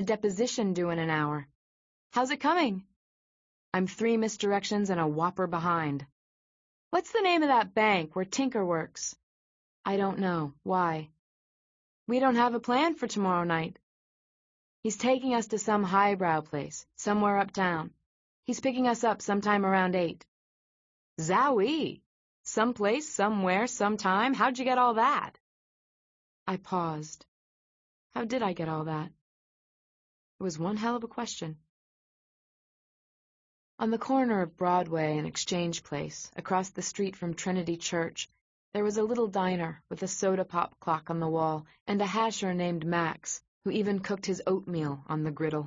A deposition due in an hour. How's it coming? I'm 3 misdirections and a whopper behind. What's the name of that bank where Tinker works? I don't know. Why? We don't have a plan for tomorrow night. He's taking us to some highbrow place, somewhere uptown. He's picking us up sometime around 8. Zowie! Someplace, somewhere, sometime? How'd you get all that? I paused. How did I get all that? It was one hell of a question. On the corner of Broadway and Exchange Place, across the street from Trinity Church, there was a little diner with a soda pop clock on the wall and a hasher named Max, who even cooked his oatmeal on the griddle.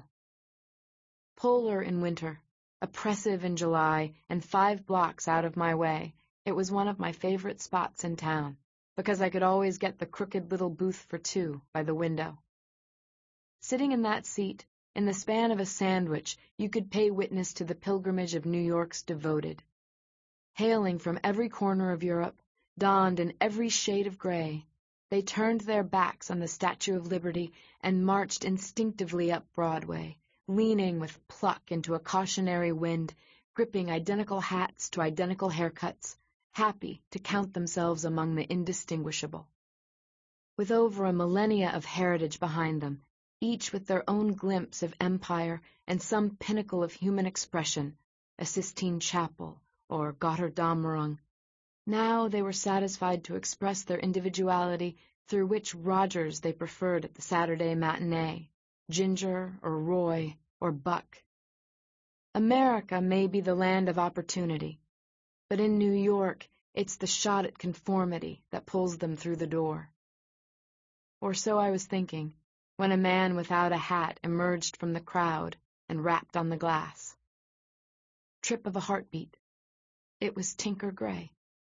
Polar in winter, oppressive in July, and 5 blocks out of my way, it was one of my favorite spots in town, because I could always get the crooked little booth for 2 by the window. Sitting in that seat, in the span of a sandwich, you could pay witness to the pilgrimage of New York's devoted. Hailing from every corner of Europe, donned in every shade of gray, they turned their backs on the Statue of Liberty and marched instinctively up Broadway, leaning with pluck into a cautionary wind, gripping identical hats to identical haircuts, happy to count themselves among the indistinguishable. With over a millennia of heritage behind them, each with their own glimpse of empire and some pinnacle of human expression, a Sistine Chapel or Götterdämmerung. Now they were satisfied to express their individuality through which Rogers they preferred at the Saturday matinee, Ginger or Roy or Buck. America may be the land of opportunity, but in New York it's the shot at conformity that pulls them through the door. Or so I was thinking, when a man without a hat emerged from the crowd and rapped on the glass. Trip of a heartbeat. It was Tinker Gray.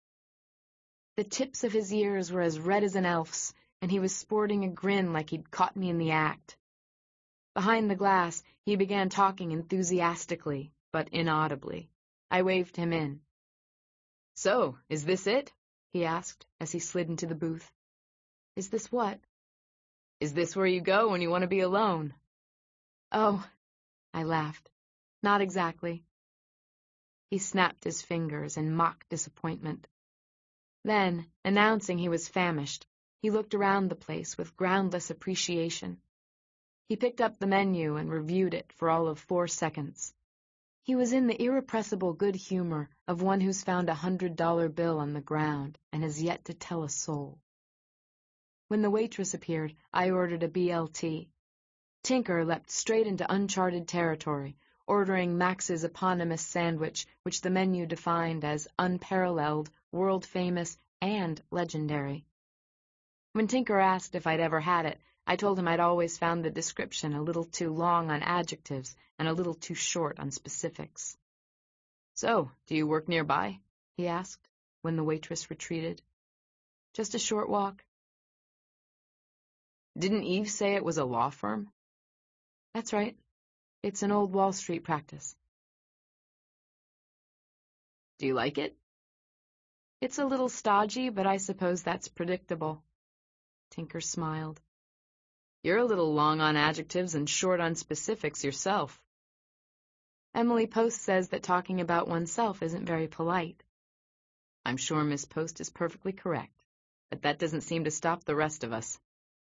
The tips of his ears were as red as an elf's, and he was sporting a grin like he'd caught me in the act. Behind the glass, he began talking enthusiastically, but inaudibly. I waved him in. "So, is this it?" he asked, as he slid into the booth. "Is this what?" "Is this where you go when you want to be alone?" "Oh," I laughed. "Not exactly." He snapped his fingers in mock disappointment. Then, announcing he was famished, he looked around the place with groundless appreciation. He picked up the menu and reviewed it for all of 4 seconds. He was in the irrepressible good humor of one who's found a $100 bill on the ground and has yet to tell a soul. When the waitress appeared, I ordered a BLT. Tinker leapt straight into uncharted territory, ordering Max's eponymous sandwich, which the menu defined as unparalleled, world-famous, and legendary. When Tinker asked if I'd ever had it, I told him I'd always found the description a little too long on adjectives and a little too short on specifics. "So, do you work nearby?" he asked, when the waitress retreated. "Just a short walk." "Didn't Eve say it was a law firm?" "That's right. It's an old Wall Street practice." "Do you like it?" "It's a little stodgy, but I suppose that's predictable." Tinker smiled. "You're a little long on adjectives and short on specifics yourself." "Emily Post says that talking about oneself isn't very polite." "I'm sure Miss Post is perfectly correct, but that doesn't seem to stop the rest of us."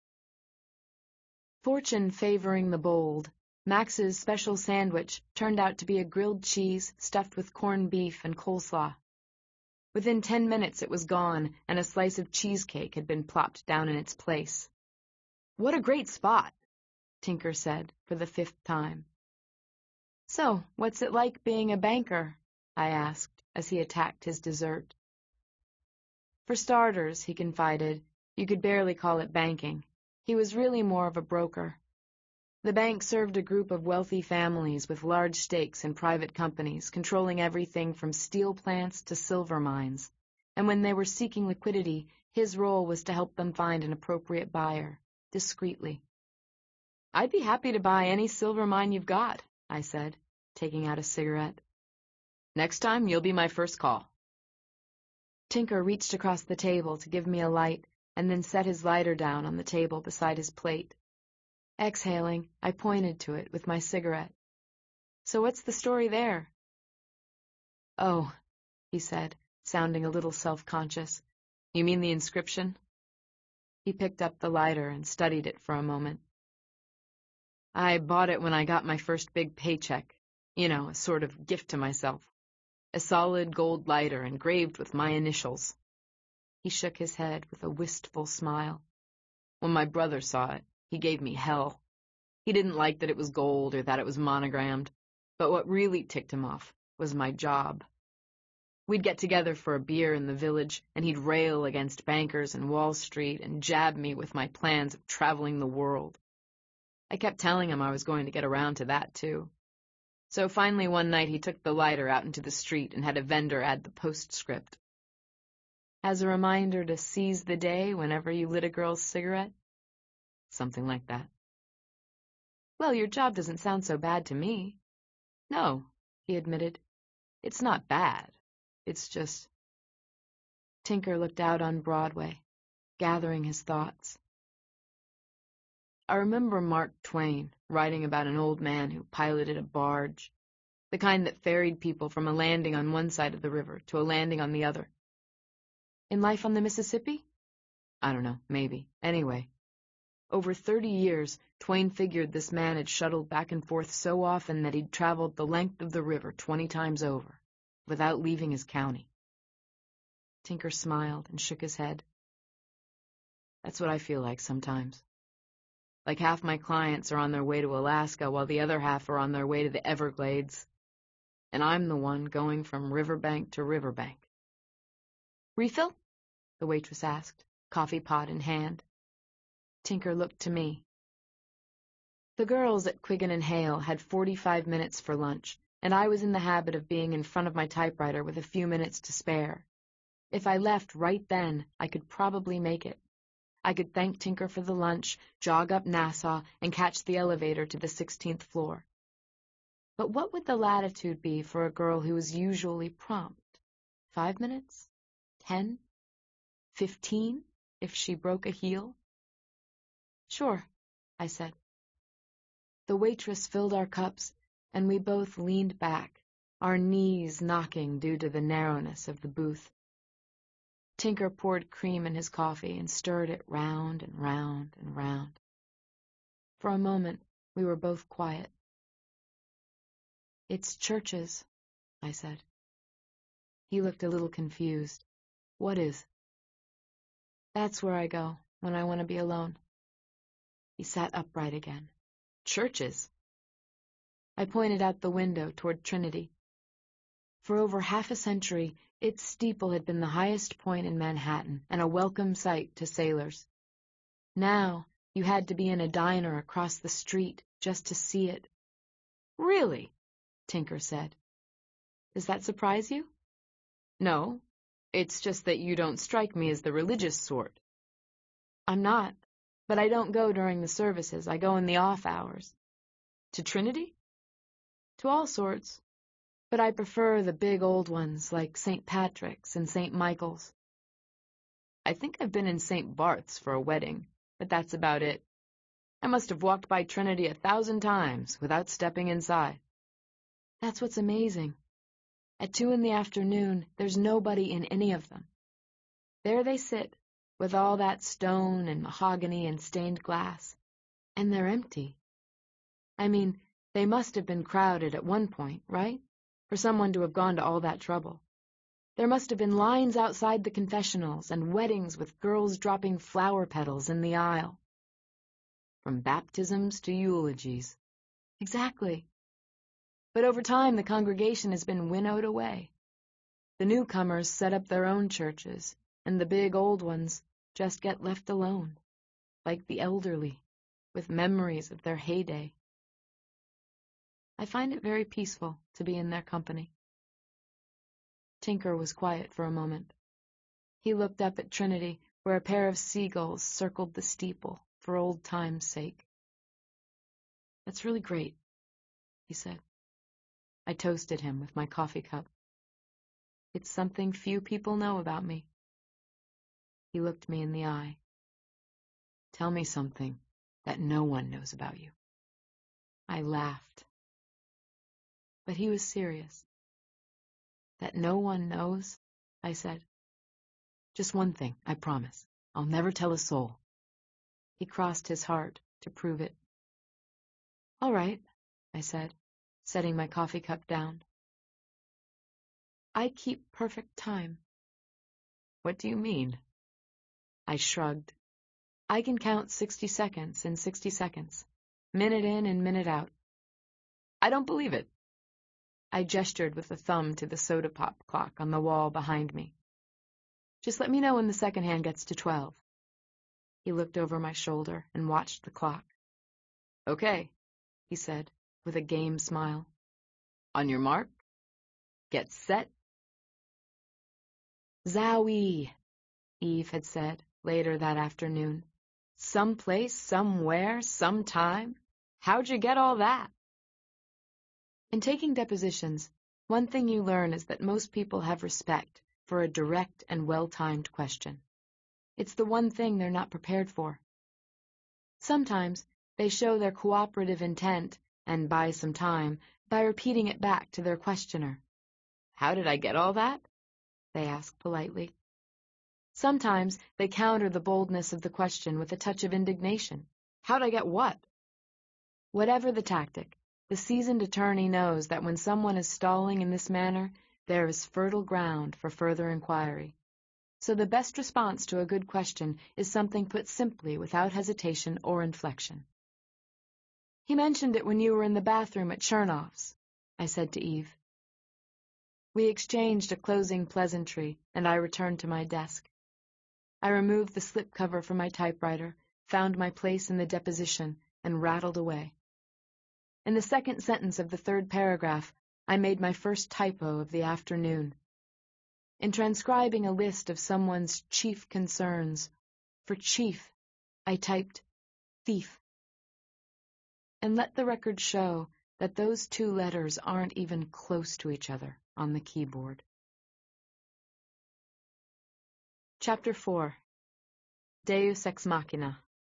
Fortune favoring the bold, Max's special sandwich turned out to be a grilled cheese stuffed with corned beef and coleslaw. Within 10 minutes it was gone, and a slice of cheesecake had been plopped down in its place. "What a great spot," Tinker said for the 5th time. "So, what's it like being a banker?" I asked as he attacked his dessert. "For starters," he confided, "you could barely call it banking. He was really more of a broker. The bank served a group of wealthy families with large stakes in private companies, controlling everything from steel plants to silver mines. And when they were seeking liquidity, his role was to help them find an appropriate buyer, discreetly." "I'd be happy to buy any silver mine you've got," I said, taking out a cigarette. "Next time, you'll be my first call." Tinker reached across the table to give me a light, and then set his lighter down on the table beside his plate. Exhaling, I pointed to it with my cigarette. "So what's the story there?" "Oh," he said, sounding a little self-conscious. "You mean the inscription?" He picked up the lighter and studied it for a moment. "I bought it when I got my first big paycheck. You know, a sort of gift to myself. A solid gold lighter engraved with my initials." He shook his head with a wistful smile. "When my brother saw it, he gave me hell. He didn't like that it was gold or that it was monogrammed, but what really ticked him off was my job. We'd get together for a beer in the village, and he'd rail against bankers and Wall Street and jab me with my plans of traveling the world. I kept telling him I was going to get around to that, too. So finally one night he took the lighter out into the street and had a vendor add the postscript. 'As a reminder to seize the day whenever you lit a girl's cigarette.' Something like that." "Well, your job doesn't sound so bad to me." "No," he admitted. "It's not bad. It's just—" Tinker looked out on Broadway, gathering his thoughts. "I remember Mark Twain writing about an old man who piloted a barge, the kind that ferried people from a landing on one side of the river to a landing on the other." "In Life on the Mississippi?" "I don't know, maybe. Anyway, over 30 years, Twain figured this man had shuttled back and forth so often that he'd traveled the length of the river 20 times over, without leaving his county." Tinker smiled and shook his head. "That's what I feel like sometimes. Like half my clients are on their way to Alaska while the other half are on their way to the Everglades. And I'm the one going from riverbank to riverbank." "Refill?" the waitress asked, coffee pot in hand. Tinker looked to me. The girls at Quiggin and Hale had 45 minutes for lunch, and I was in the habit of being in front of my typewriter with a few minutes to spare. If I left right then, I could probably make it. I could thank Tinker for the lunch, jog up Nassau, and catch the elevator to the 16th floor. But what would the latitude be for a girl who was usually prompt? 5 minutes? 10? 15, if she broke a heel? "Sure," I said. The waitress filled our cups, and we both leaned back, our knees knocking due to the narrowness of the booth. Tinker poured cream in his coffee and stirred it round and round and round. For a moment, we were both quiet. "It's Church's," I said. He looked a little confused. "What is?" "That's where I go when I want to be alone." He sat upright again. "Church's?" I pointed out the window toward Trinity. For over half a century, its steeple had been the highest point in Manhattan and a welcome sight to sailors. Now, you had to be in a diner across the street just to see it. "Really?" Tinker said. "Does that surprise you?" "No. It's just that you don't strike me as the religious sort." "I'm not, but I don't go during the services. I go in the off hours." "To Trinity?" "To all sorts, but I prefer the big old ones like St. Patrick's and St. Michael's." "I think I've been in St. Barth's for a wedding, but that's about it. I must have walked by Trinity 1,000 times without stepping inside." "That's what's amazing. At 2 in the afternoon, there's nobody in any of them. There they sit, with all that stone and mahogany and stained glass, and they're empty. I mean, they must have been crowded at one point, right? For someone to have gone to all that trouble. There must have been lines outside the confessionals and weddings with girls dropping flower petals in the aisle." "From baptisms to eulogies." "Exactly. But over time, the congregation has been winnowed away. The newcomers set up their own churches, and the big old ones just get left alone, like the elderly, with memories of their heyday. I find it very peaceful to be in their company." Tinker was quiet for a moment. He looked up at Trinity, where a pair of seagulls circled the steeple for old time's sake. "That's really great," he said. I toasted him with my coffee cup. "It's something few people know about me." He looked me in the eye. "Tell me something," that no one knows about you. I laughed. But he was serious. That no one knows, I said. Just one thing, I promise. I'll never tell a soul. He crossed his heart to prove it. All right, I said, setting my coffee cup down. I keep perfect time. What do you mean? I shrugged. I can count 60 seconds in 60 seconds, minute in and minute out. I don't believe it. I gestured with a thumb to the soda pop clock on the wall behind me. Just let me know when the second hand gets to 12. He looked over my shoulder and watched the clock. Okay, he said, with a game smile. On your mark, get set. Zowie, Eve had said later that afternoon. Someplace, somewhere, sometime. How'd you get all that? In taking depositions, one thing you learn is that most people have respect for a direct and well-timed question. It's the one thing they're not prepared for. Sometimes they show their cooperative intent, and buy some time, by repeating it back to their questioner. How did I get all that? They ask politely. Sometimes they counter the boldness of the question with a touch of indignation. How'd I get what? Whatever the tactic, the seasoned attorney knows that when someone is stalling in this manner, there is fertile ground for further inquiry. So the best response to a good question is something put simply without hesitation or inflection. He mentioned it when you were in the bathroom at Chernoff's, I said to Eve. We exchanged a closing pleasantry, and I returned to my desk. I removed the slipcover from my typewriter, found my place in the deposition, and rattled away. In the second sentence of the third paragraph, I made my first typo of the afternoon. In transcribing a list of someone's chief concerns, for chief, I typed thief. And let the record show that those two letters aren't even close to each other on the keyboard. Chapter 4. Deus Ex Machina.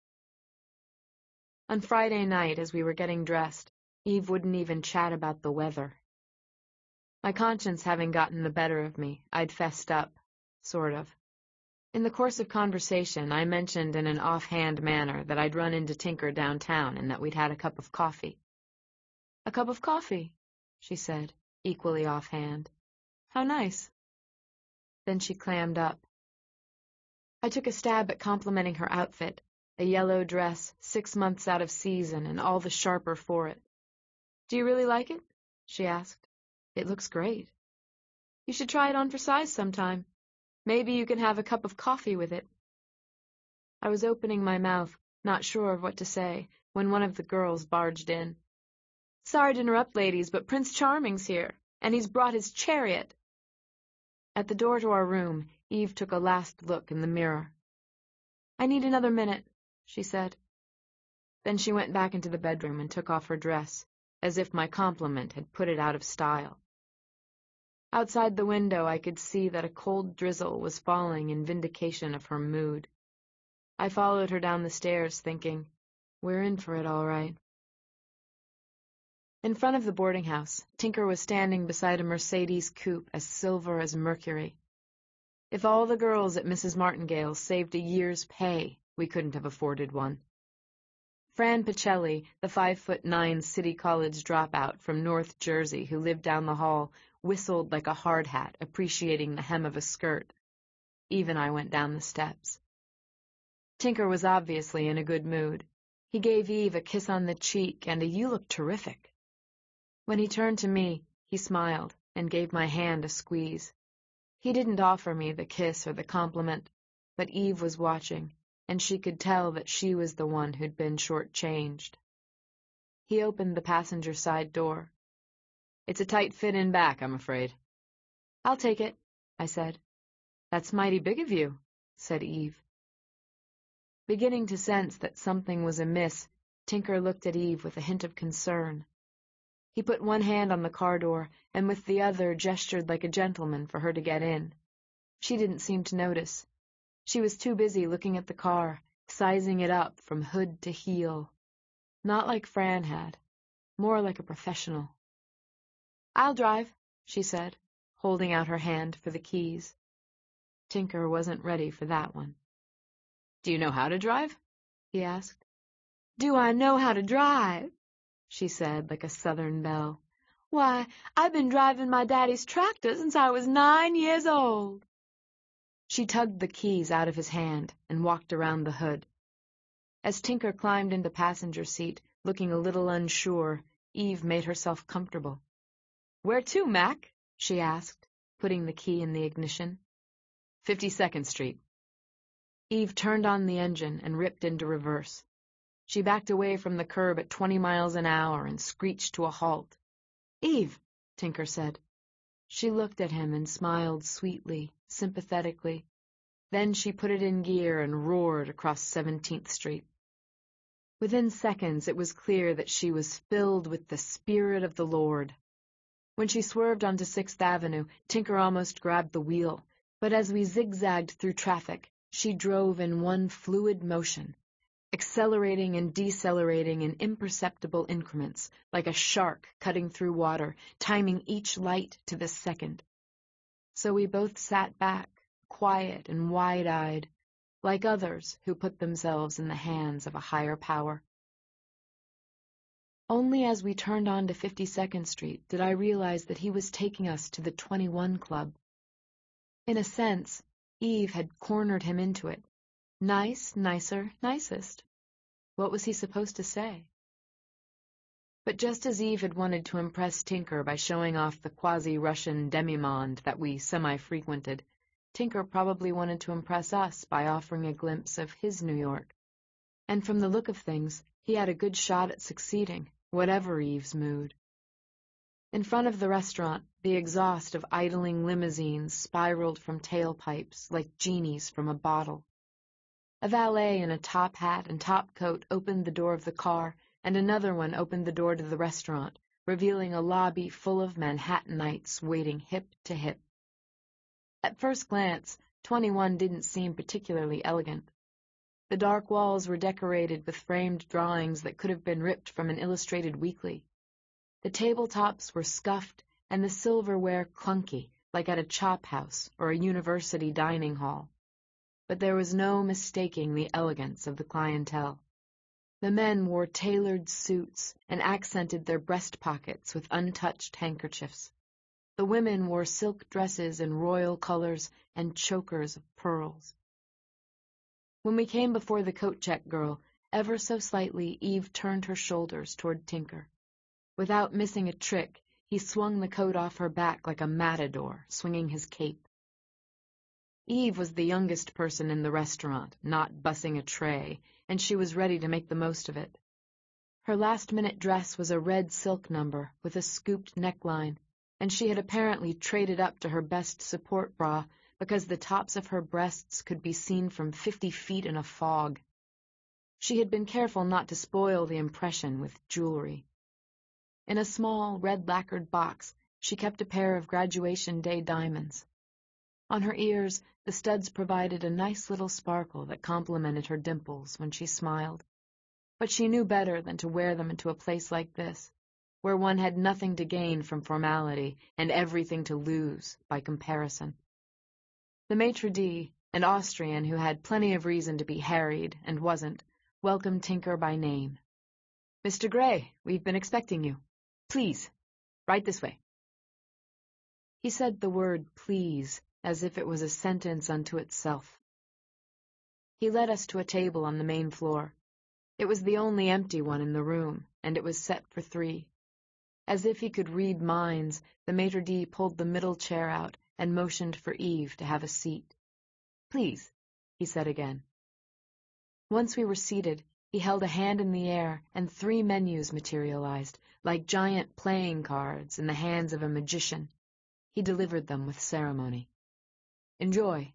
On Friday night, as we were getting dressed, Eve wouldn't even chat about the weather. My conscience having gotten the better of me, I'd fessed up, sort of. In the course of conversation, I mentioned in an offhand manner that I'd run into Tinker downtown and that we'd had a cup of coffee. A cup of coffee, she said, equally offhand. How nice. Then she clammed up. I took a stab at complimenting her outfit, a yellow dress, 6 months out of season and all the sharper for it. Do you really like it? She asked. It looks great. You should try it on for size sometime. Maybe you can have a cup of coffee with it. I was opening my mouth, not sure of what to say, when one of the girls barged in. Sorry to interrupt, ladies, but Prince Charming's here, and he's brought his chariot. At the door to our room, Eve took a last look in the mirror. I need another minute, she said. Then she went back into the bedroom and took off her dress, as if my compliment had put it out of style. Outside the window, I could see that a cold drizzle was falling in vindication of her mood. I followed her down the stairs, thinking, we're in for it all right. In front of the boarding house, Tinker was standing beside a Mercedes coupe as silver as Mercury. If all the girls at Mrs. Martingale's saved a year's pay, we couldn't have afforded one. Fran Pacelli, the 5'9" City College dropout from North Jersey who lived down the hall, whistled like a hard hat, appreciating the hem of a skirt. Eve and I went down the steps. Tinker was obviously in a good mood. He gave Eve a kiss on the cheek and a "You look terrific." When he turned to me, he smiled and gave my hand a squeeze. He didn't offer me the kiss or the compliment, but Eve was watching, and she could tell that she was the one who'd been shortchanged. He opened the passenger side door. It's a tight fit in back, I'm afraid. I'll take it, I said. That's mighty big of you, said Eve. Beginning to sense that something was amiss, Tinker looked at Eve with a hint of concern. He put one hand on the car door and with the other gestured like a gentleman for her to get in. She didn't seem to notice. She was too busy looking at the car, sizing it up from hood to heel. Not like Fran had, more like a professional. "I'll drive," she said, holding out her hand for the keys. Tinker wasn't ready for that one. "Do you know how to drive?" he asked. "Do I know how to drive?" she said like a Southern belle. "Why, I've been driving my daddy's tractor since I was 9 years old." She tugged the keys out of his hand and walked around the hood. As Tinker climbed into the passenger seat, looking a little unsure, Eve made herself comfortable. "Where to, Mac?" she asked, putting the key in the ignition. 52nd Street. Eve turned on the engine and ripped into reverse. She backed away from the curb at 20 miles an hour and screeched to a halt. "Eve," Tinker said. She looked at him and smiled sweetly, sympathetically. Then she put it in gear and roared across 17th Street. Within seconds, it was clear that she was filled with the Spirit of the Lord. When she swerved onto 6th Avenue, Tinker almost grabbed the wheel, but as we zigzagged through traffic, she drove in one fluid motion, accelerating and decelerating in imperceptible increments, like a shark cutting through water, timing each light to the second. So we both sat back, quiet and wide-eyed, like others who put themselves in the hands of a higher power. Only as we turned on to 52nd Street did I realize that he was taking us to the 21 Club. In a sense, Eve had cornered him into it. Nice, nicer, nicest. What was he supposed to say? But just as Eve had wanted to impress Tinker by showing off the quasi-Russian demi-monde that we semi-frequented, Tinker probably wanted to impress us by offering a glimpse of his New York. And from the look of things, he had a good shot at succeeding, whatever Eve's mood. In front of the restaurant, the exhaust of idling limousines spiraled from tailpipes like genies from a bottle. A valet in a top hat and top coat opened the door of the car, and another one opened the door to the restaurant, revealing a lobby full of Manhattanites waiting hip to hip. At first glance, 21 didn't seem particularly elegant. The dark walls were decorated with framed drawings that could have been ripped from an illustrated weekly. The tabletops were scuffed and the silverware clunky, like at a chop house or a university dining hall. But there was no mistaking the elegance of the clientele. The men wore tailored suits and accented their breast pockets with untouched handkerchiefs. The women wore silk dresses in royal colors and chokers of pearls. When we came before the coat-check girl, ever so slightly Eve turned her shoulders toward Tinker. Without missing a trick, he swung the coat off her back like a matador, swinging his cape. Eve was the youngest person in the restaurant, not bussing a tray, and she was ready to make the most of it. Her last-minute dress was a red silk number with a scooped neckline, and she had apparently traded up to her best support bra because the tops of her breasts could be seen from 50 feet in a fog. She had been careful not to spoil the impression with jewelry. In a small, red-lacquered box, she kept a pair of graduation day diamonds. On her ears, the studs provided a nice little sparkle that complemented her dimples when she smiled. But she knew better than to wear them into a place like this, where one had nothing to gain from formality and everything to lose by comparison. The maitre d', an Austrian who had plenty of reason to be harried and wasn't, welcomed Tinker by name. "Mr. Gray, we've been expecting you. Please, right this way." He said the word please as if it was a sentence unto itself. He led us to a table on the main floor. It was the only empty one in the room, and it was set for 3. As if he could read minds, the maitre d' pulled the middle chair out and motioned for Eve to have a seat. "Please," he said again. Once we were seated, he held a hand in the air, and 3 menus materialized, like giant playing cards in the hands of a magician. He delivered them with ceremony. "Enjoy."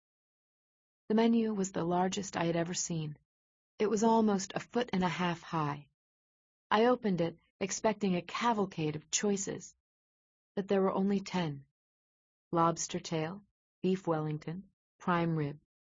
The menu was the largest I had ever seen. It was almost 1.5 feet high. I opened it, expecting a cavalcade of choices, but there were only 10. Lobster tail, beef Wellington, prime rib.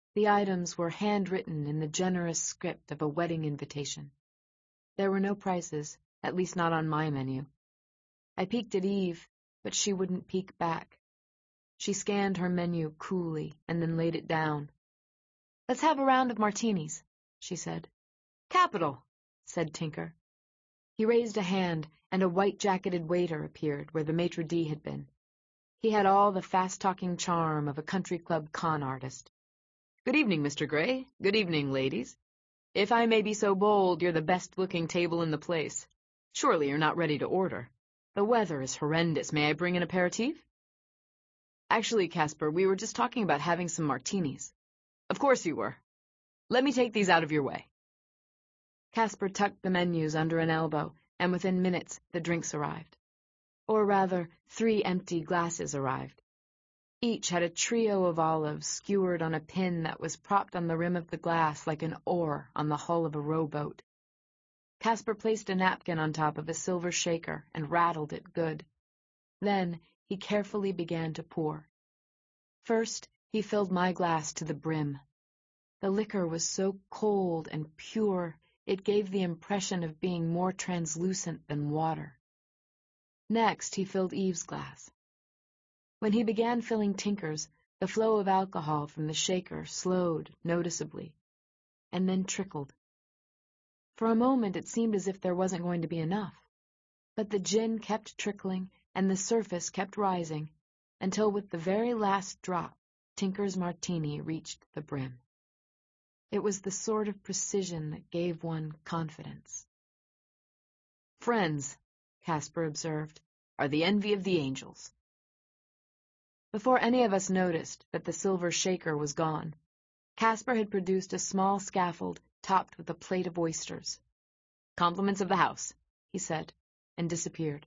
The items were handwritten in the generous script of a wedding invitation. There were no prices, at least not on my menu. I peeked at Eve, but she wouldn't peek back. She scanned her menu coolly and then laid it down. "Let's have a round of martinis," she said. "Capital," said Tinker. He raised a hand, and a white-jacketed waiter appeared where the maitre d' had been. He had all the fast-talking charm of a country club con artist. "Good evening, Mr. Gray. Good evening, ladies. If I may be so bold, you're the best-looking table in the place. Surely you're not ready to order. The weather is horrendous. May I bring an aperitif?" "Actually, Caspar, we were just talking about having some martinis." "Of course you were. Let me take these out of your way." Caspar tucked the menus under an elbow, and within minutes the drinks arrived. Or rather, 3 empty glasses arrived. Each had a trio of olives skewered on a pin that was propped on the rim of the glass like an oar on the hull of a rowboat. Caspar placed a napkin on top of a silver shaker and rattled it good. Then he carefully began to pour. First, he filled my glass to the brim. The liquor was so cold and pure, it gave the impression of being more translucent than water. Next, he filled Eve's glass. When he began filling Tinker's, the flow of alcohol from the shaker slowed noticeably, and then trickled. For a moment it seemed as if there wasn't going to be enough, but the gin kept trickling and the surface kept rising, until with the very last drop, Tinker's martini reached the brim. It was the sort of precision that gave one confidence. "Friends," Caspar observed, "are the envy of the angels." Before any of us noticed that the silver shaker was gone, Caspar had produced a small scaffold topped with a plate of oysters. "Compliments of the house," he said, and disappeared.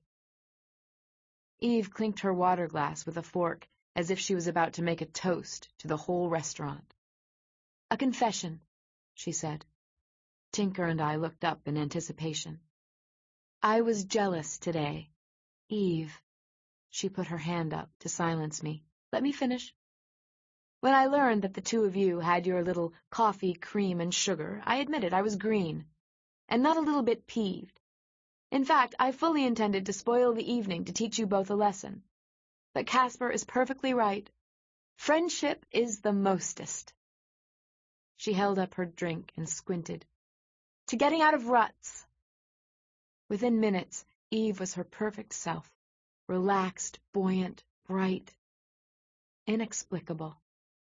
Eve clinked her water glass with a fork as if she was about to make a toast to the whole restaurant. "A confession," she said. Tinker and I looked up in anticipation. "I was jealous today. Eve," she put her hand up to silence me. "Let me finish. When I learned that the two of you had your little coffee, cream, and sugar, I admitted I was green, and not a little bit peeved. In fact, I fully intended to spoil the evening to teach you both a lesson. But Caspar is perfectly right. Friendship is the mostest." She held up her drink and squinted. "To getting out of ruts." Within minutes, Eve was her perfect self, relaxed, buoyant, bright, inexplicable.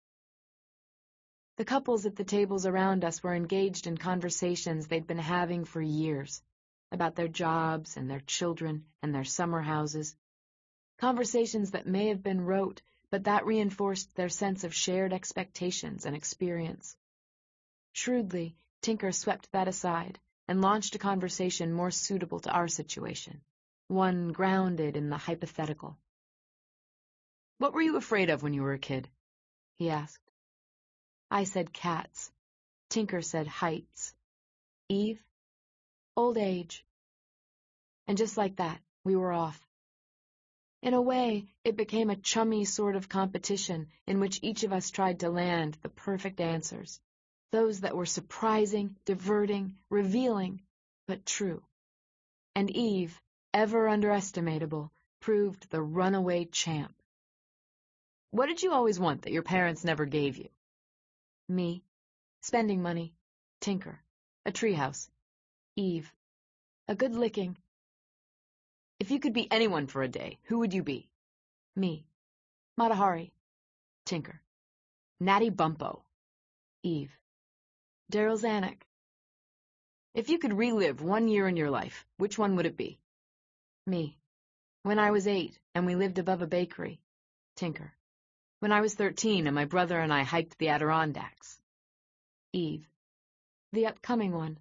The couples at the tables around us were engaged in conversations they'd been having for years, about their jobs and their children and their summer houses. Conversations that may have been rote, but that reinforced their sense of shared expectations and experience. Shrewdly, Tinker swept that aside and launched a conversation more suitable to our situation, one grounded in the hypothetical. "What were you afraid of when you were a kid?" he asked. I said cats. Tinker said heights. Eve? Old age. And just like that, we were off. In a way, it became a chummy sort of competition in which each of us tried to land the perfect answers, those that were surprising, diverting, revealing, but true. And Eve, ever underestimatable, proved the runaway champ. "What did you always want that your parents never gave you?" Me. Spending money. Tinker. A treehouse. Eve. A good licking. "If you could be anyone for a day, who would you be?" Me. Mata Hari. Tinker. "Natty Bumppo." Eve. Daryl Zanuck. "If you could relive 1 year in your life, which one would it be?" Me. When I was 8 and we lived above a bakery. Tinker. When I was 13 and my brother and I hiked the Adirondacks. Eve. The upcoming one.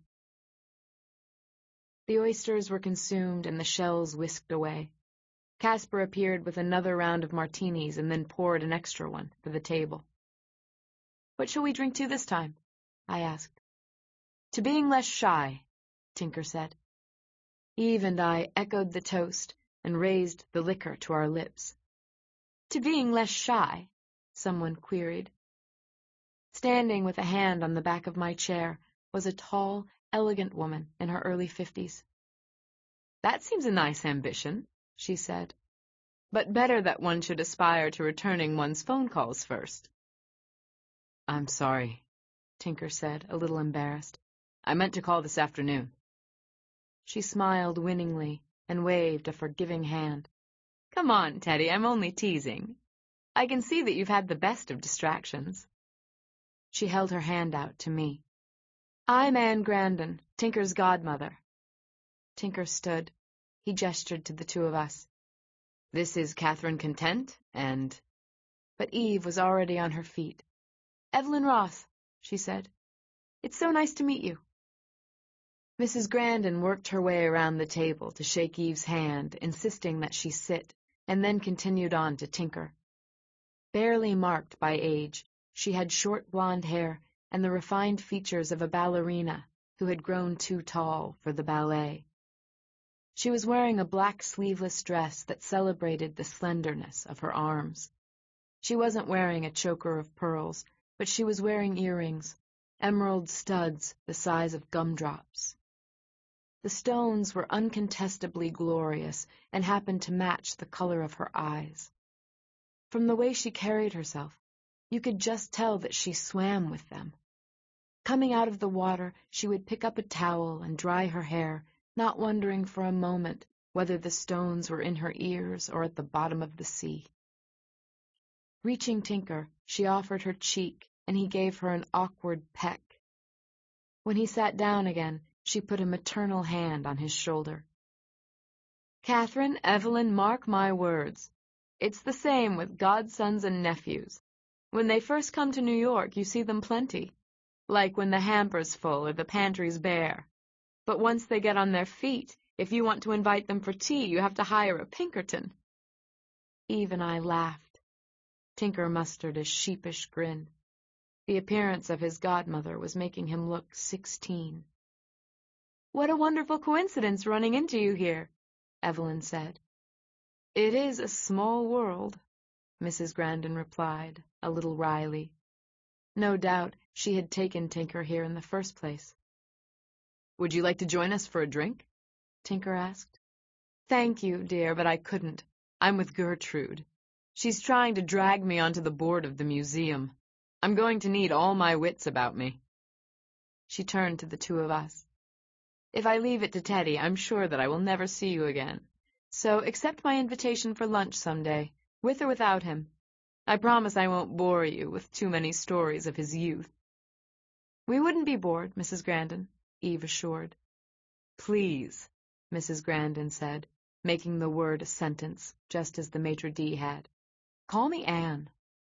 The oysters were consumed and the shells whisked away. Caspar appeared with another round of martinis and then poured an extra one for the table. "What shall we drink to this time?" I asked. "To being less shy," Tinker said. Eve and I echoed the toast and raised the liquor to our lips. "To being less shy?" someone queried. Standing with a hand on the back of my chair was a tall, elegant woman in her early 50s. "That seems a nice ambition," she said. "But better that one should aspire to returning one's phone calls first." "I'm sorry," Tinker said, a little embarrassed. "I meant to call this afternoon." She smiled winningly and waved a forgiving hand. "Come on, Teddy, I'm only teasing. I can see that you've had the best of distractions." She held her hand out to me. "I'm Anne Grandin, Tinker's godmother." Tinker stood. He gestured to the two of us. "This is Catherine Content, and—" But Eve was already on her feet. "Evelyn Roth," she said. "It's so nice to meet you." Mrs. Grandin worked her way around the table to shake Eve's hand, insisting that she sit, and then continued on to Tinker. Barely marked by age, she had short blonde hair and the refined features of a ballerina who had grown too tall for the ballet. She was wearing a black sleeveless dress that celebrated the slenderness of her arms. She wasn't wearing a choker of pearls, but she was wearing earrings, emerald studs the size of gumdrops. The stones were uncontestably glorious and happened to match the color of her eyes. From the way she carried herself, you could just tell that she swam with them. Coming out of the water, she would pick up a towel and dry her hair, not wondering for a moment whether the stones were in her ears or at the bottom of the sea. Reaching Tinker, she offered her cheek, and he gave her an awkward peck. When he sat down again, she put a maternal hand on his shoulder. "Catherine, Evelyn, mark my words. It's the same with godsons and nephews. When they first come to New York, you see them plenty, like when the hamper's full or the pantry's bare. But once they get on their feet, if you want to invite them for tea, you have to hire a Pinkerton." Eve and I laughed. Tinker mustered a sheepish grin. The appearance of his godmother was making him look 16. "What a wonderful coincidence running into you here," Evelyn said. "It is a small world," Mrs. Grandin replied, a little wryly. No doubt she had taken Tinker here in the first place. "Would you like to join us for a drink?" Tinker asked. "Thank you, dear, but I couldn't. I'm with Gertrude. She's trying to drag me onto the board of the museum. I'm going to need all my wits about me." She turned to the two of us. "If I leave it to Teddy, I'm sure that I will never see you again. So accept my invitation for lunch someday, with or without him. I promise I won't bore you with too many stories of his youth." "We wouldn't be bored, Mrs. Grandin," Eve assured. "Please," Mrs. Grandin said, making the word a sentence, just as the maitre d' had. "Call me Anne."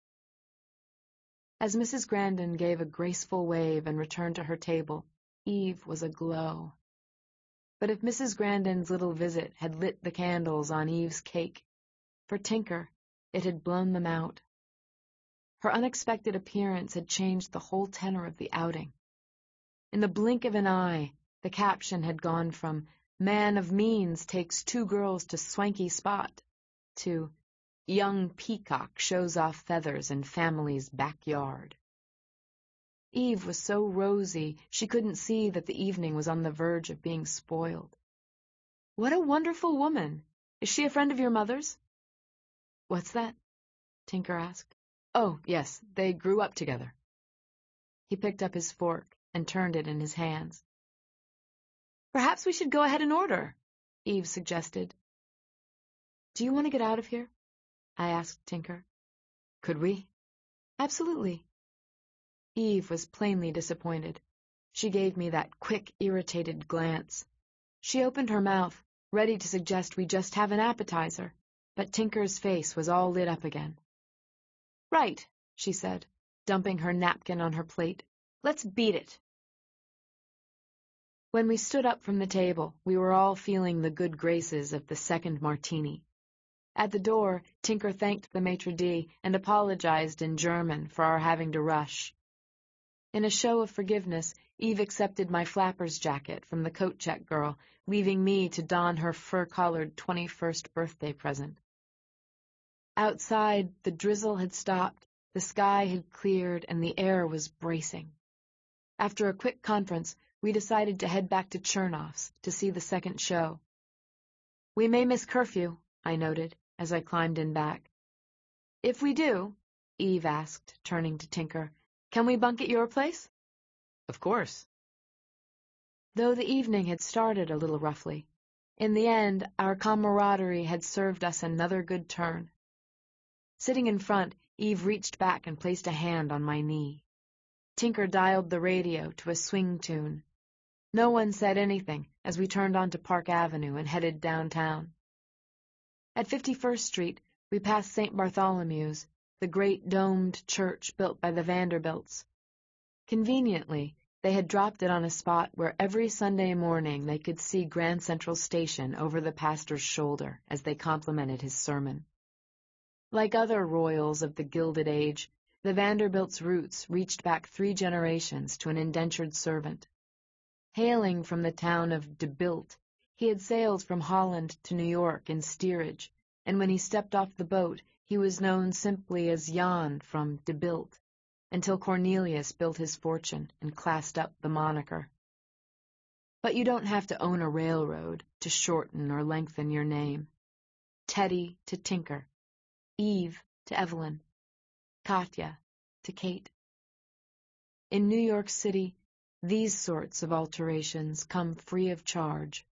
As Mrs. Grandin gave a graceful wave and returned to her table, Eve was aglow. But if Mrs. Grandin's little visit had lit the candles on Eve's cake, for Tinker it had blown them out. Her unexpected appearance had changed the whole tenor of the outing. In the blink of an eye, the caption had gone from "Man of means takes 2 girls to swanky spot" to "Young peacock shows off feathers in family's backyard." Eve was so rosy she couldn't see that the evening was on the verge of being spoiled. "What a wonderful woman! Is she a friend of your mother's?" "What's that?" Tinker asked. "Oh, yes, they grew up together." He picked up his fork and turned it in his hands. "Perhaps we should go ahead and order," Eve suggested. "Do you want to get out of here?" I asked Tinker. "Could we?" "Absolutely." Eve was plainly disappointed. She gave me that quick, irritated glance. She opened her mouth, ready to suggest we just have an appetizer, but Tinker's face was all lit up again. "Right," she said, dumping her napkin on her plate. "Let's beat it." When we stood up from the table, we were all feeling the good graces of the second martini. At the door, Tinker thanked the maitre d' and apologized in German for our having to rush. In a show of forgiveness, Eve accepted my flapper's jacket from the coat-check girl, leaving me to don her fur-collared 21st birthday present. Outside, the drizzle had stopped, The sky had cleared and the air was bracing. After a quick conference, we decided to head back to Chernoff's to see the second show. "We may miss curfew," I noted, as I climbed in back. "If we do," Eve asked, turning to Tinker, "can we bunk at your place?" "Of course." Though the evening had started a little roughly, in the end our camaraderie had served us another good turn. Sitting in front, Eve reached back and placed a hand on my knee. Tinker dialed the radio to a swing tune. No one said anything as we turned onto Park Avenue and headed downtown. At 51st Street, we passed St. Bartholomew's, the great domed church built by the Vanderbilts. Conveniently, they had dropped it on a spot where every Sunday morning they could see Grand Central Station over the pastor's shoulder as they complimented his sermon. Like other royals of the Gilded Age, the Vanderbilts' roots reached back 3 generations to an indentured servant. Hailing from the town of De Bilt, he had sailed from Holland to New York in steerage, and when he stepped off the boat, he was known simply as Jan from De Bilt, until Cornelius built his fortune and classed up the moniker. But you don't have to own a railroad to shorten or lengthen your name. Teddy to Tinker, Eve to Evelyn, Katya to Kate. In New York City, these sorts of alterations come free of charge.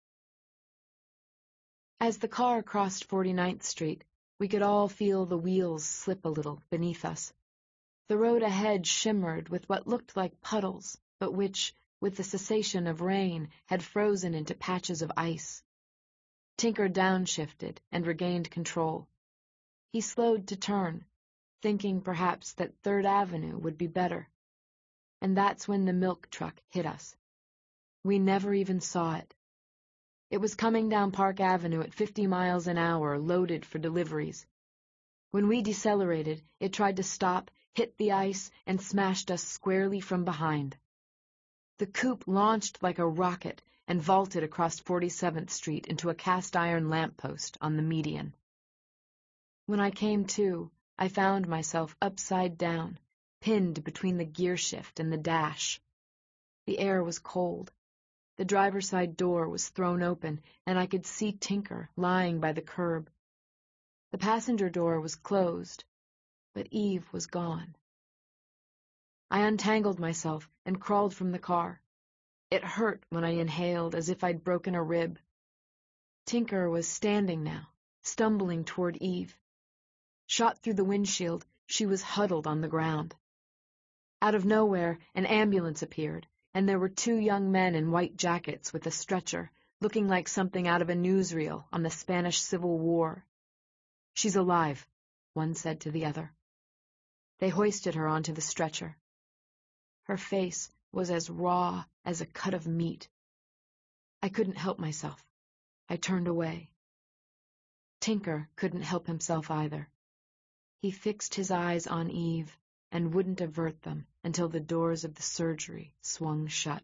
As the car crossed 49th Street, we could all feel the wheels slip a little beneath us. The road ahead shimmered with what looked like puddles, but which, with the cessation of rain, had frozen into patches of ice. Tinker downshifted and regained control. He slowed to turn, thinking perhaps that 3rd Avenue would be better. And that's when the milk truck hit us. We never even saw it. It was coming down Park Avenue at 50 miles an hour, loaded for deliveries. When we decelerated, it tried to stop, hit the ice, and smashed us squarely from behind. The coupe launched like a rocket and vaulted across 47th Street into a cast-iron lamppost on the median. When I came to, I found myself upside down, pinned between the gear shift and the dash. The air was cold. The driver's side door was thrown open, and I could see Tinker lying by the curb. The passenger door was closed, but Eve was gone. I untangled myself and crawled from the car. It hurt when I inhaled as if I'd broken a rib. Tinker was standing now, stumbling toward Eve. Shot through the windshield, she was huddled on the ground. Out of nowhere, an ambulance appeared, and there were 2 young men in white jackets with a stretcher, looking like something out of a newsreel on the Spanish Civil War. "She's alive," one said to the other. They hoisted her onto the stretcher. Her face was as raw as a cut of meat. I couldn't help myself. I turned away. Tinker couldn't help himself either. He fixed his eyes on Eve and wouldn't avert them until the doors of the surgery swung shut.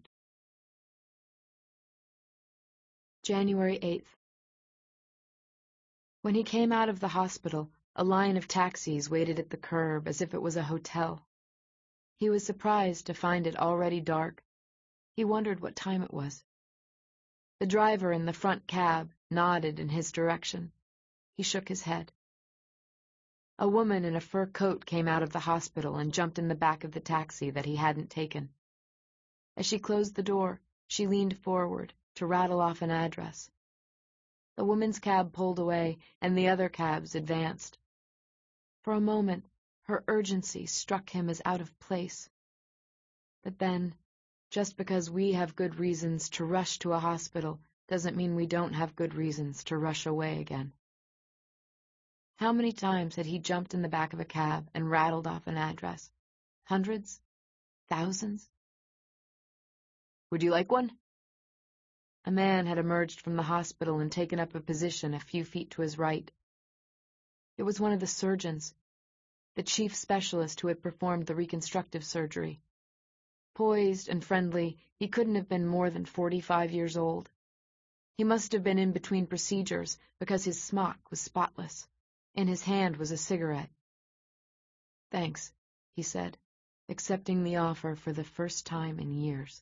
January 8th. When he came out of the hospital, a line of taxis waited at the curb as if it was a hotel. He was surprised to find it already dark. He wondered what time it was. The driver in the front cab nodded in his direction. He shook his head. A woman in a fur coat came out of the hospital and jumped in the back of the taxi that he hadn't taken. As she closed the door, she leaned forward to rattle off an address. The woman's cab pulled away, and the other cabs advanced. For a moment, her urgency struck him as out of place. But then, just because we have good reasons to rush to a hospital doesn't mean we don't have good reasons to rush away again. How many times had he jumped in the back of a cab and rattled off an address? Hundreds? Thousands? "Would you like one?" A man had emerged from the hospital and taken up a position a few feet to his right. It was one of the surgeons, the chief specialist who had performed the reconstructive surgery. Poised and friendly, he couldn't have been more than 45 years old. He must have been in between procedures because his smock was spotless. In his hand was a cigarette. "Thanks," he said, accepting the offer for the first time in years.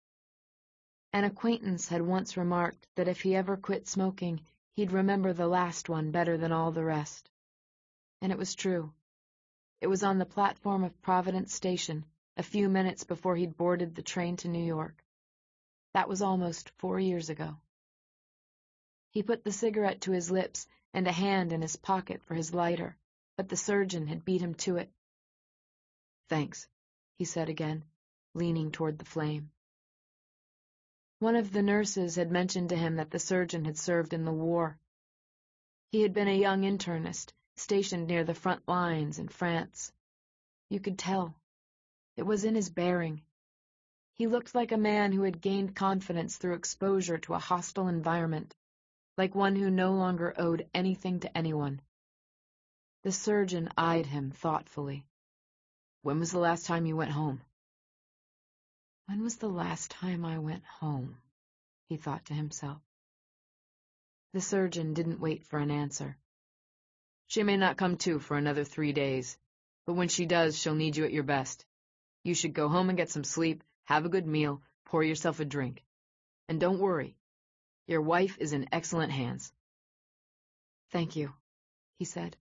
An acquaintance had once remarked that if he ever quit smoking, he'd remember the last one better than all the rest. And it was true. It was on the platform of Providence Station, a few minutes before he'd boarded the train to New York. That was almost 4 years ago. He put the cigarette to his lips and a hand in his pocket for his lighter, but the surgeon had beat him to it. "Thanks," he said again, leaning toward the flame. One of the nurses had mentioned to him that the surgeon had served in the war. He had been a young internist, stationed near the front lines in France. You could tell. It was in his bearing. He looked like a man who had gained confidence through exposure to a hostile environment, like one who no longer owed anything to anyone. The surgeon eyed him thoughtfully. "When was the last time you went home?" When was the last time I went home? He thought to himself. The surgeon didn't wait for an answer. "She may not come to for another 3 days, but when she does, she'll need you at your best. You should go home and get some sleep, have a good meal, pour yourself a drink. And don't worry. Your wife is in excellent hands." "Thank you," he said.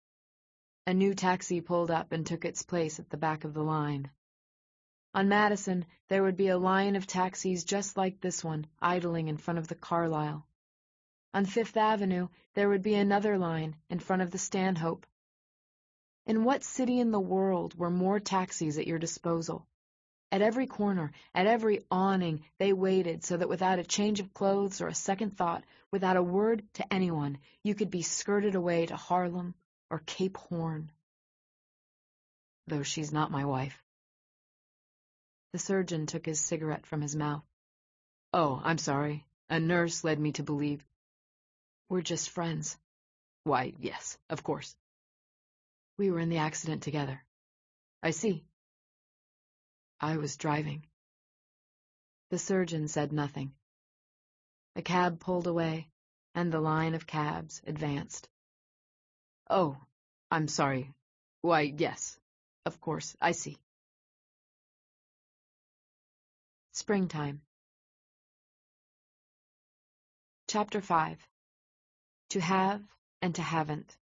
A new taxi pulled up and took its place at the back of the line. On Madison, there would be a line of taxis just like this one, idling in front of the Carlyle. On Fifth Avenue, there would be another line in front of the Stanhope. In what city in the world were more taxis at your disposal? At every corner, at every awning, they waited so that without a change of clothes or a second thought, without a word to anyone, you could be skirted away to Harlem or Cape Horn. Though she's not my wife. The surgeon took his cigarette from his mouth. "Oh, I'm sorry. A nurse led me to believe." "We're just friends." "Why, yes, of course." "We were in the accident together." "I see." "I was driving." The surgeon said nothing. The cab pulled away, and the line of cabs advanced. "Oh, I'm sorry. Why, yes, of course, I see." Springtime. Chapter 5. To Have and to Haven't.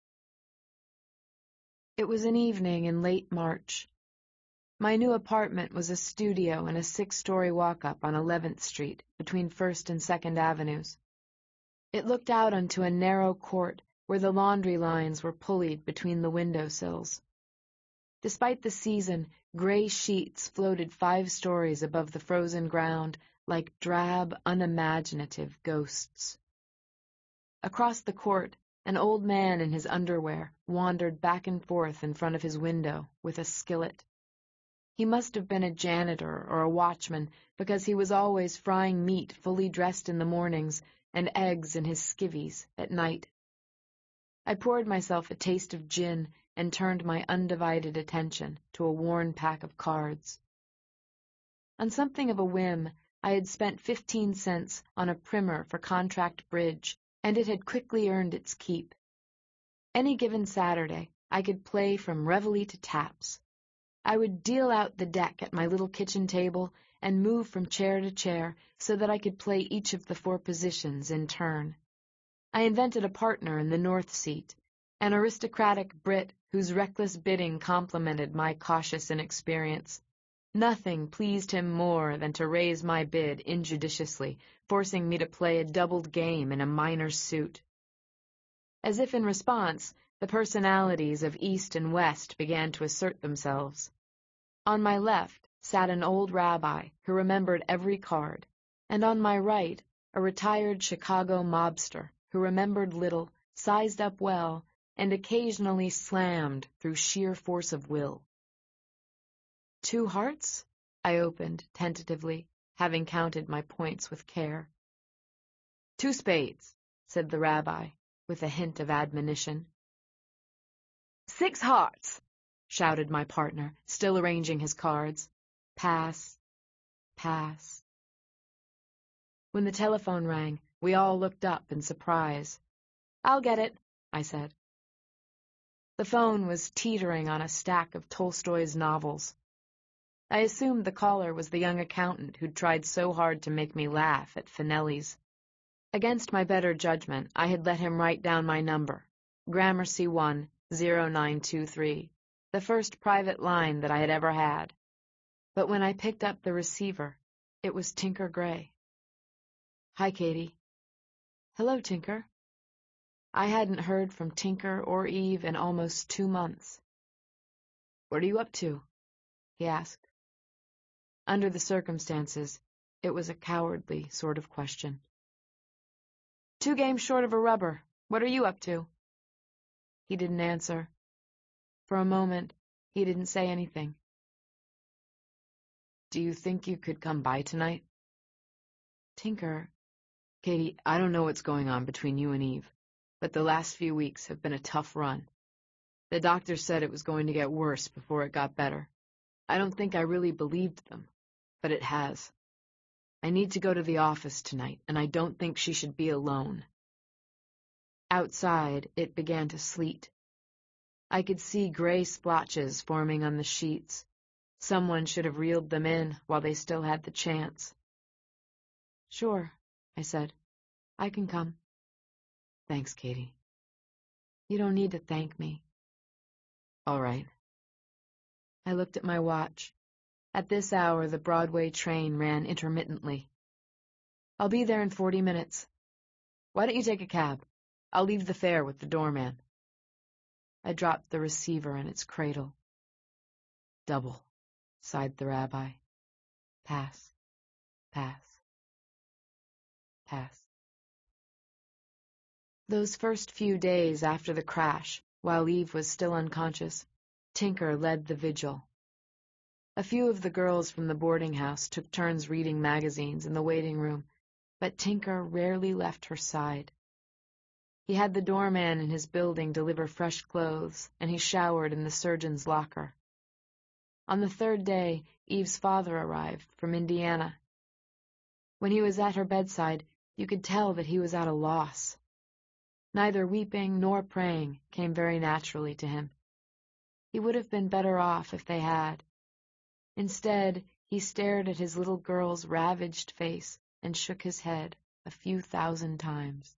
It was an evening in late March. My new apartment was a studio in a 6-story walk-up on 11th Street, between 1st and 2nd Avenues. It looked out onto a narrow court where the laundry lines were pulleyed between the window sills. Despite the season, gray sheets floated 5 stories above the frozen ground like drab, unimaginative ghosts. Across the court, an old man in his underwear wandered back and forth in front of his window with a skillet. He must have been a janitor or a watchman, because he was always frying meat fully dressed in the mornings and eggs in his skivvies at night. I poured myself a taste of gin and turned my undivided attention to a worn pack of cards. On something of a whim, I had spent 15 cents on a primer for contract bridge, and it had quickly earned its keep. Any given Saturday, I could play from reveille to taps. I would deal out the deck at my little kitchen table and move from chair to chair so that I could play each of the 4 positions in turn. I invented a partner in the north seat, an aristocratic Brit whose reckless bidding complemented my cautious inexperience. Nothing pleased him more than to raise my bid injudiciously, forcing me to play a doubled game in a miner's suit. As if in response, the personalities of East and West began to assert themselves. On my left sat an old rabbi who remembered every card, and on my right a retired Chicago mobster who remembered little, sized up well, and occasionally slammed through sheer force of will. 2 hearts? I opened tentatively, having counted my points with care. 2 spades, said the rabbi, with a hint of admonition. 6 hearts, shouted my partner, still arranging his cards. Pass, pass. When the telephone rang, we all looked up in surprise. I'll get it, I said. The phone was teetering on a stack of Tolstoy's novels. I assumed the caller was the young accountant who'd tried so hard to make me laugh at Finelli's. Against my better judgment, I had let him write down my number, Gramercy 1, 0923, the first private line that I had ever had. But when I picked up the receiver, it was Tinker Gray. "Hi, Katie." "Hello, Tinker." I hadn't heard from Tinker or Eve in almost 2 months. "What are you up to?" he asked. Under the circumstances, it was a cowardly sort of question. "2 games short of a rubber. What are you up to?" He didn't answer. For a moment, he didn't say anything. "Do you think you could come by tonight?" "Tinker." "Katie, I don't know what's going on between you and Eve, but the last few weeks have been a tough run. The doctor said it was going to get worse before it got better. I don't think I really believed them, but it has. I need to go to the office tonight, and I don't think she should be alone." Outside, it began to sleet. I could see gray splotches forming on the sheets. Someone should have reeled them in while they still had the chance. "Sure," I said. "I can come." "Thanks, Katie." "You don't need to thank me." "All right." I looked at my watch. At this hour, the Broadway train ran intermittently. "I'll be there in 40 minutes. Why don't you take a cab? I'll leave the fare with the doorman." I dropped the receiver in its cradle. "Double," sighed the rabbi. "Pass, pass, pass." Those first few days after the crash, while Eve was still unconscious, Tinker led the vigil. A few of the girls from the boarding house took turns reading magazines in the waiting room, but Tinker rarely left her side. He had the doorman in his building deliver fresh clothes, and he showered in the surgeon's locker. On the 3rd day, Eve's father arrived from Indiana. When he was at her bedside, you could tell that he was at a loss. Neither weeping nor praying came very naturally to him. He would have been better off if they had. Instead, he stared at his little girl's ravaged face and shook his head a few thousand times.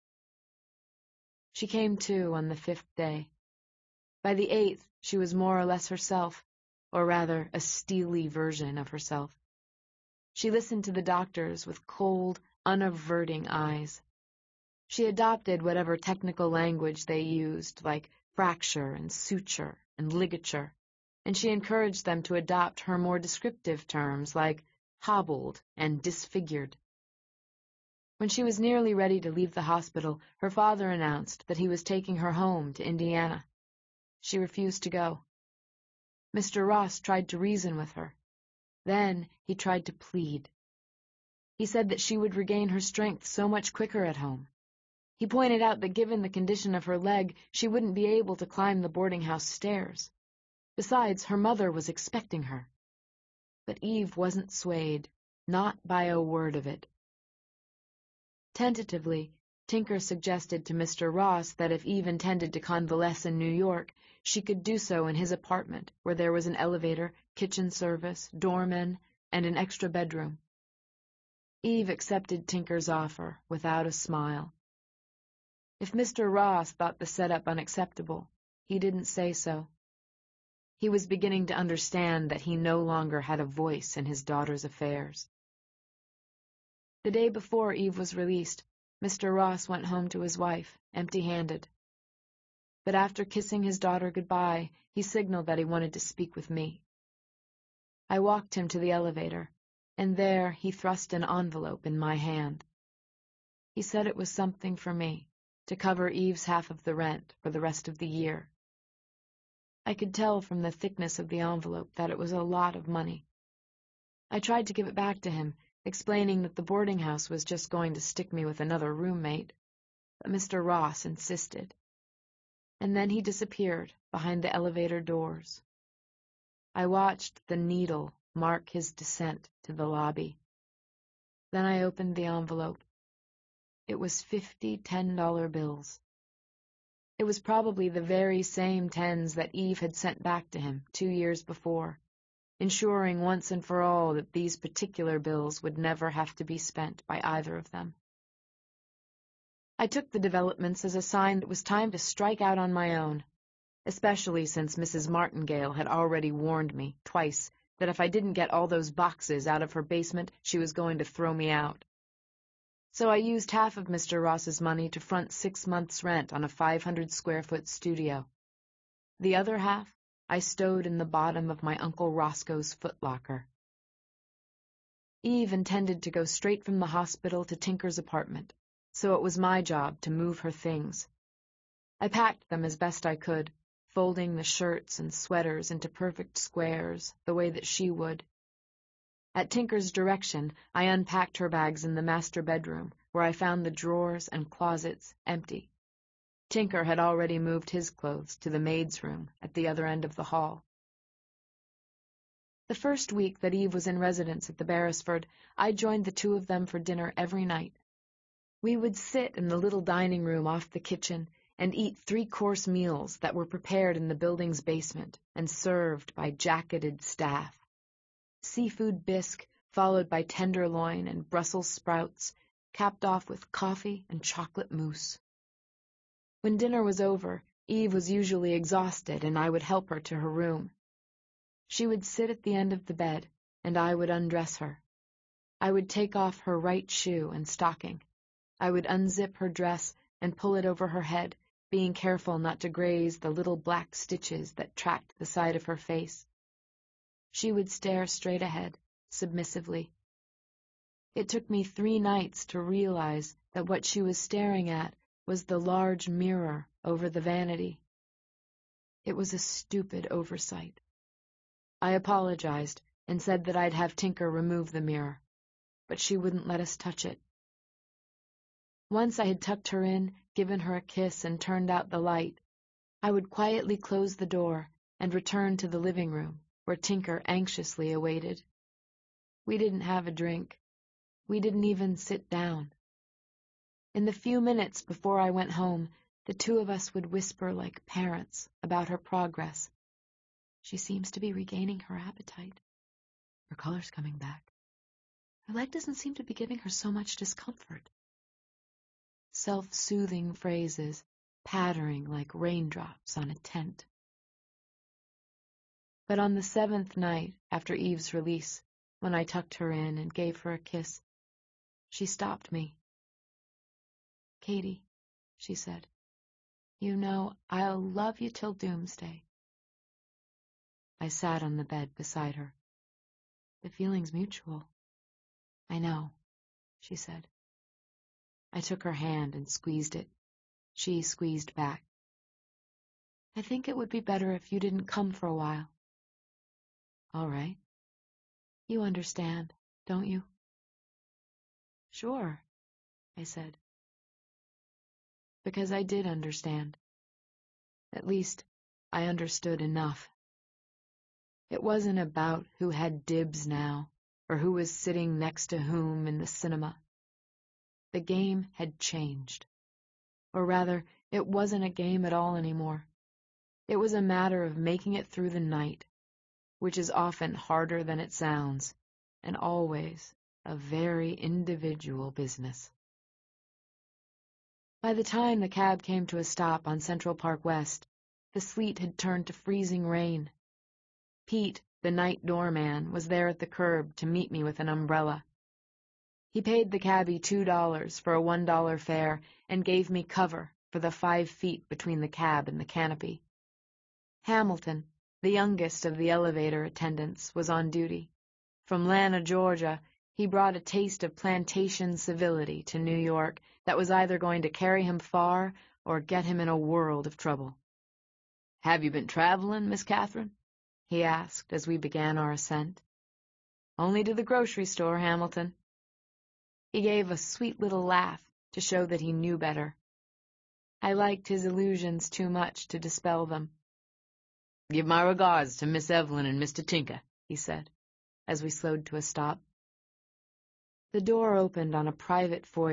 She came to on the 5th day. By the 8th, she was more or less herself, or rather a steely version of herself. She listened to the doctors with cold, unaverting eyes. She adopted whatever technical language they used, like fracture and suture and ligature, and she encouraged them to adopt her more descriptive terms like hobbled and disfigured. When she was nearly ready to leave the hospital, her father announced that he was taking her home to Indiana. She refused to go. Mr. Ross tried to reason with her. Then he tried to plead. He said that she would regain her strength so much quicker at home. He pointed out that given the condition of her leg, she wouldn't be able to climb the boarding house stairs. Besides, her mother was expecting her. But Eve wasn't swayed, not by a word of it. Tentatively, Tinker suggested to Mr. Ross that if Eve intended to convalesce in New York, she could do so in his apartment, where there was an elevator, kitchen service, doormen, and an extra bedroom. Eve accepted Tinker's offer without a smile. If Mr. Ross thought the setup unacceptable, he didn't say so. He was beginning to understand that he no longer had a voice in his daughter's affairs. The day before Eve was released, Mr. Ross went home to his wife, empty-handed. But after kissing his daughter goodbye, he signaled that he wanted to speak with me. I walked him to the elevator, and there he thrust an envelope in my hand. He said it was something for me, to cover Eve's half of the rent for the rest of the year. I could tell from the thickness of the envelope that it was a lot of money. I tried to give it back to him, explaining that the boarding house was just going to stick me with another roommate, but Mr. Ross insisted. And then he disappeared behind the elevator doors. I watched the needle mark his descent to the lobby. Then I opened the envelope. It was 50 $10 bills. It was probably the very same tens that Eve had sent back to him 2 years before, ensuring once and for all that these particular bills would never have to be spent by either of them. I took the developments as a sign that it was time to strike out on my own, especially since Mrs. Martingale had already warned me twice that if I didn't get all those boxes out of her basement, she was going to throw me out. So I used half of Mr. Ross's money to front 6 months' rent on a 500-square-foot studio. The other half I stowed in the bottom of my Uncle Roscoe's footlocker. Eve intended to go straight from the hospital to Tinker's apartment, so it was my job to move her things. I packed them as best I could, folding the shirts and sweaters into perfect squares, the way that she would. At Tinker's direction, I unpacked her bags in the master bedroom, where I found the drawers and closets empty. Tinker had already moved his clothes to the maid's room at the other end of the hall. The first week that Eve was in residence at the Beresford, I joined the two of them for dinner every night. We would sit in the little dining room off the kitchen and eat 3-course meals that were prepared in the building's basement and served by jacketed staff. Seafood bisque, followed by tenderloin and Brussels sprouts, capped off with coffee and chocolate mousse. When dinner was over, Eve was usually exhausted, and I would help her to her room. She would sit at the end of the bed, and I would undress her. I would take off her right shoe and stocking. I would unzip her dress and pull it over her head, being careful not to graze the little black stitches that tracked the side of her face. She would stare straight ahead, submissively. It took me 3 nights to realize that what she was staring at was the large mirror over the vanity. It was a stupid oversight. I apologized and said that I'd have Tinker remove the mirror, but she wouldn't let us touch it. Once I had tucked her in, given her a kiss, and turned out the light, I would quietly close the door and return to the living room, where Tinker anxiously awaited. We didn't have a drink. We didn't even sit down. In the few minutes before I went home, the two of us would whisper like parents about her progress. She seems to be regaining her appetite. Her color's coming back. Her leg doesn't seem to be giving her so much discomfort. Self-soothing phrases, pattering like raindrops on a tent. But on the 7th night after Eve's release, when I tucked her in and gave her a kiss, she stopped me. "Katie," she said, "you know I'll love you till doomsday." I sat on the bed beside her. "The feeling's mutual." "I know," she said. I took her hand and squeezed it. She squeezed back. "I think it would be better if you didn't come for a while." "All right." "You understand, don't you?" "Sure," I said. Because I did understand. At least, I understood enough. It wasn't about who had dibs now, or who was sitting next to whom in the cinema. The game had changed. Or rather, it wasn't a game at all anymore. It was a matter of making it through the night, which is often harder than it sounds, and always a very individual business. By the time the cab came to a stop on Central Park West, the sleet had turned to freezing rain. Pete, the night doorman, was there at the curb to meet me with an umbrella. He paid the cabbie $2 for a $1 fare and gave me cover for the 5 feet between the cab and the canopy. Hamilton, the youngest of the elevator attendants, was on duty. From Lana, Georgia, he brought a taste of plantation civility to New York that was either going to carry him far or get him in a world of trouble. "Have you been traveling, Miss Catherine?" he asked as we began our ascent. "Only to the grocery store, Hamilton." He gave a sweet little laugh to show that he knew better. I liked his illusions too much to dispel them. "Give my regards to Miss Evelyn and Mr. Tinker," he said, as we slowed to a stop. The door opened on a private foyer,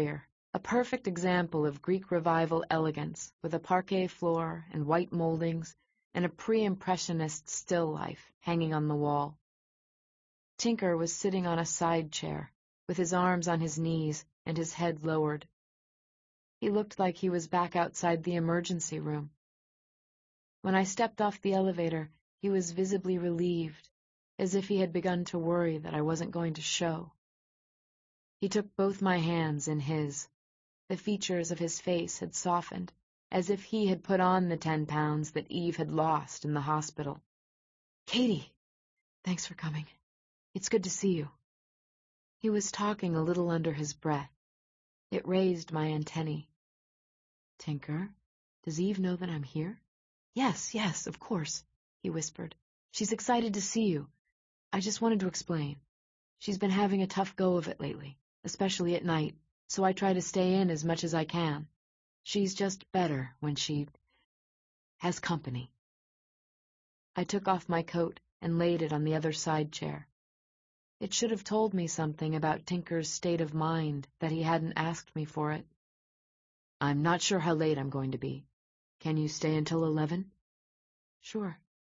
A perfect example of Greek Revival elegance, with a parquet floor and white moldings and a pre-impressionist still life hanging on the wall. Tinker was sitting on a side chair, with his arms on his knees and his head lowered. He looked like he was back outside the emergency room. When I stepped off the elevator, he was visibly relieved, as if he had begun to worry that I wasn't going to show. He took both my hands in his. The features of his face had softened, as if he had put on the 10 pounds that Eve had lost in the hospital. "Katie, thanks for coming. It's good to see you." He was talking a little under his breath. It raised my antennae. "Tinker, does Eve know that I'm here?" Yes, of course," he whispered. "She's excited to see you. I just wanted to explain. She's been having a tough go of it lately, especially at night, so I try to stay in as much as I can. She's just better when she has company." I took off my coat and laid it on the other side chair. It should have told me something about Tinker's state of mind that he hadn't asked me for it. "I'm not sure how late I'm going to be. Can you stay until 11? "Sure."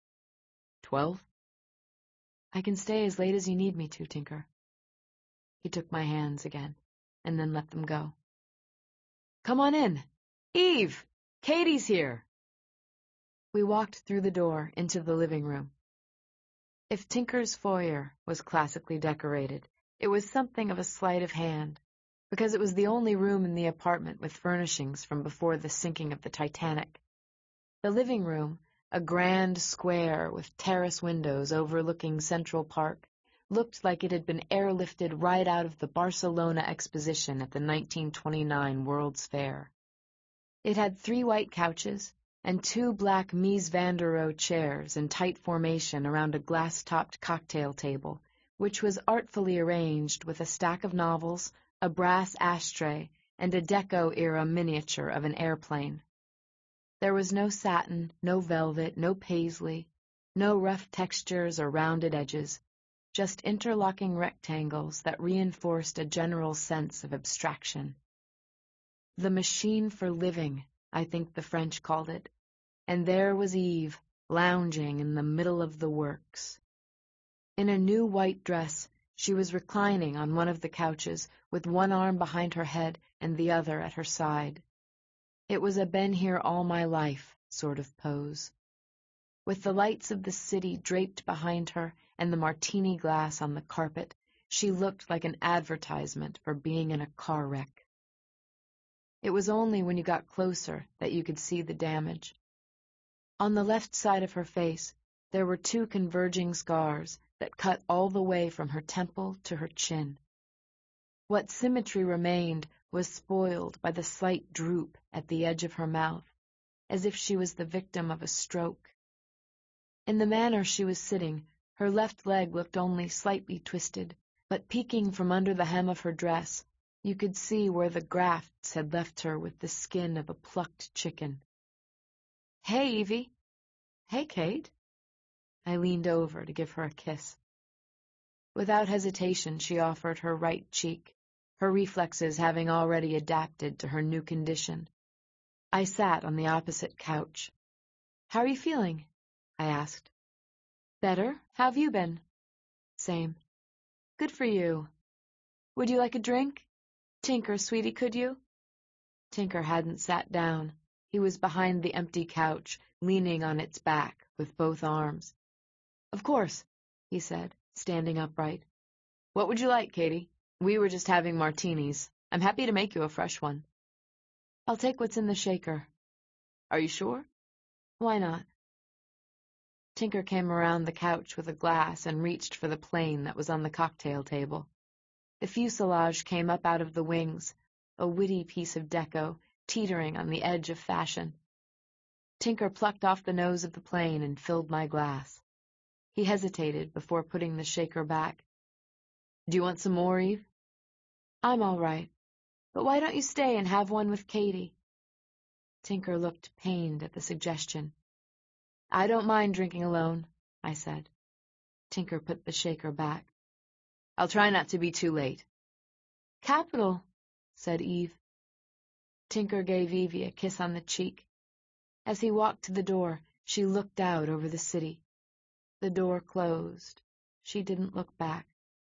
12? "I can stay as late as you need me to, Tinker." He took my hands again, and then let them go. "Come on in. Eve! Katie's here!" We walked through the door into the living room. If Tinker's foyer was classically decorated, it was something of a sleight of hand, because it was the only room in the apartment with furnishings from before the sinking of the Titanic. The living room, a grand square with terrace windows overlooking Central Park, looked like it had been airlifted right out of the Barcelona exposition at the 1929 World's Fair. It had 3 white couches and 2 black Mies van der Rohe chairs in tight formation around a glass-topped cocktail table, which was artfully arranged with a stack of novels, a brass ashtray, and a Deco-era miniature of an airplane. There was no satin, no velvet, no paisley, no rough textures or rounded edges, just interlocking rectangles that reinforced a general sense of abstraction. The machine for living, I think the French called it, and there was Eve, lounging in the middle of the works. In a new white dress, she was reclining on one of the couches with one arm behind her head and the other at her side. It was a been here all my life sort of pose. With the lights of the city draped behind her and the martini glass on the carpet, she looked like an advertisement for being in a car wreck. It was only when you got closer that you could see the damage. On the left side of her face, there were 2 converging scars that cut all the way from her temple to her chin. What symmetry remained was spoiled by the slight droop at the edge of her mouth, as if she was the victim of a stroke. In the manner she was sitting, her left leg looked only slightly twisted, but peeking from under the hem of her dress, you could see where the grafts had left her with the skin of a plucked chicken. "Hey, Evie." "Hey, Kate." I leaned over to give her a kiss. Without hesitation, she offered her right cheek, her reflexes having already adapted to her new condition. I sat on the opposite couch. "How are you feeling?" I asked. "Better. How've you been?" "Same." "Good for you. Would you like a drink? Tinker, sweetie, could you?" Tinker hadn't sat down. He was behind the empty couch, leaning on its back with both arms. "Of course," he said, standing upright. "What would you like, Katie? We were just having martinis. I'm happy to make you a fresh one." "I'll take what's in the shaker." "Are you sure?" "Why not?" Tinker came around the couch with a glass and reached for the plane that was on the cocktail table. The fuselage came up out of the wings, a witty piece of deco, teetering on the edge of fashion. Tinker plucked off the nose of the plane and filled my glass. He hesitated before putting the shaker back. "Do you want some more, Eve?" "I'm all right. But why don't you stay and have one with Katie?" Tinker looked pained at the suggestion. "I don't mind drinking alone," I said. Tinker put the shaker back. "I'll try not to be too late." "Capital," said Eve. Tinker gave Evie a kiss on the cheek. As he walked to the door, she looked out over the city. The door closed. She didn't look back.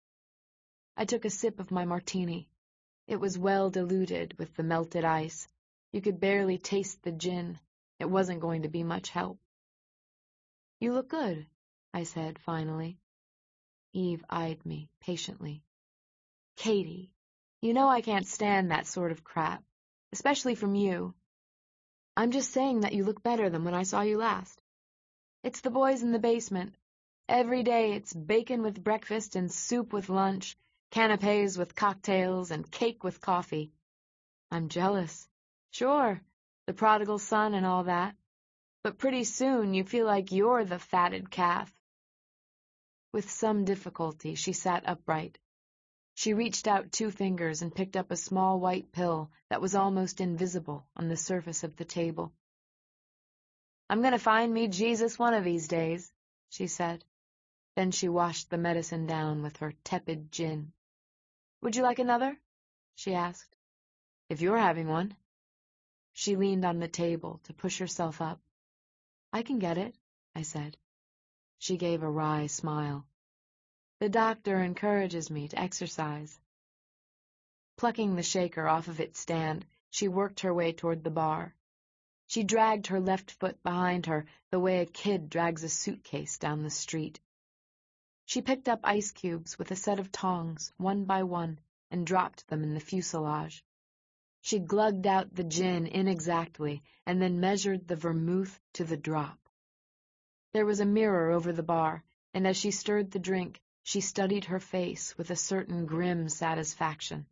I took a sip of my martini. It was well diluted with the melted ice. You could barely taste the gin. It wasn't going to be much help. "You look good," I said finally. Eve eyed me patiently. "Katie, you know I can't stand that sort of crap, especially from you. I'm just saying that you look better than when I saw you last. It's the boys in the basement. Every day it's bacon with breakfast and soup with lunch, canapés with cocktails and cake with coffee. I'm jealous. Sure, the prodigal son and all that. But pretty soon you feel like you're the fatted calf." With some difficulty, she sat upright. She reached out 2 fingers and picked up a small white pill that was almost invisible on the surface of the table. "I'm going to find me Jesus one of these days," she said. Then she washed the medicine down with her tepid gin. "Would you like another?" she asked. "If you're having one." She leaned on the table to push herself up. "I can get it," I said. She gave a wry smile. "The doctor encourages me to exercise." Plucking the shaker off of its stand, she worked her way toward the bar. She dragged her left foot behind her the way a kid drags a suitcase down the street. She picked up ice cubes with a set of tongs, one by one, and dropped them in the fuselage. She glugged out the gin inexactly and then measured the vermouth to the drop. There was a mirror over the bar, and as she stirred the drink, she studied her face with a certain grim satisfaction.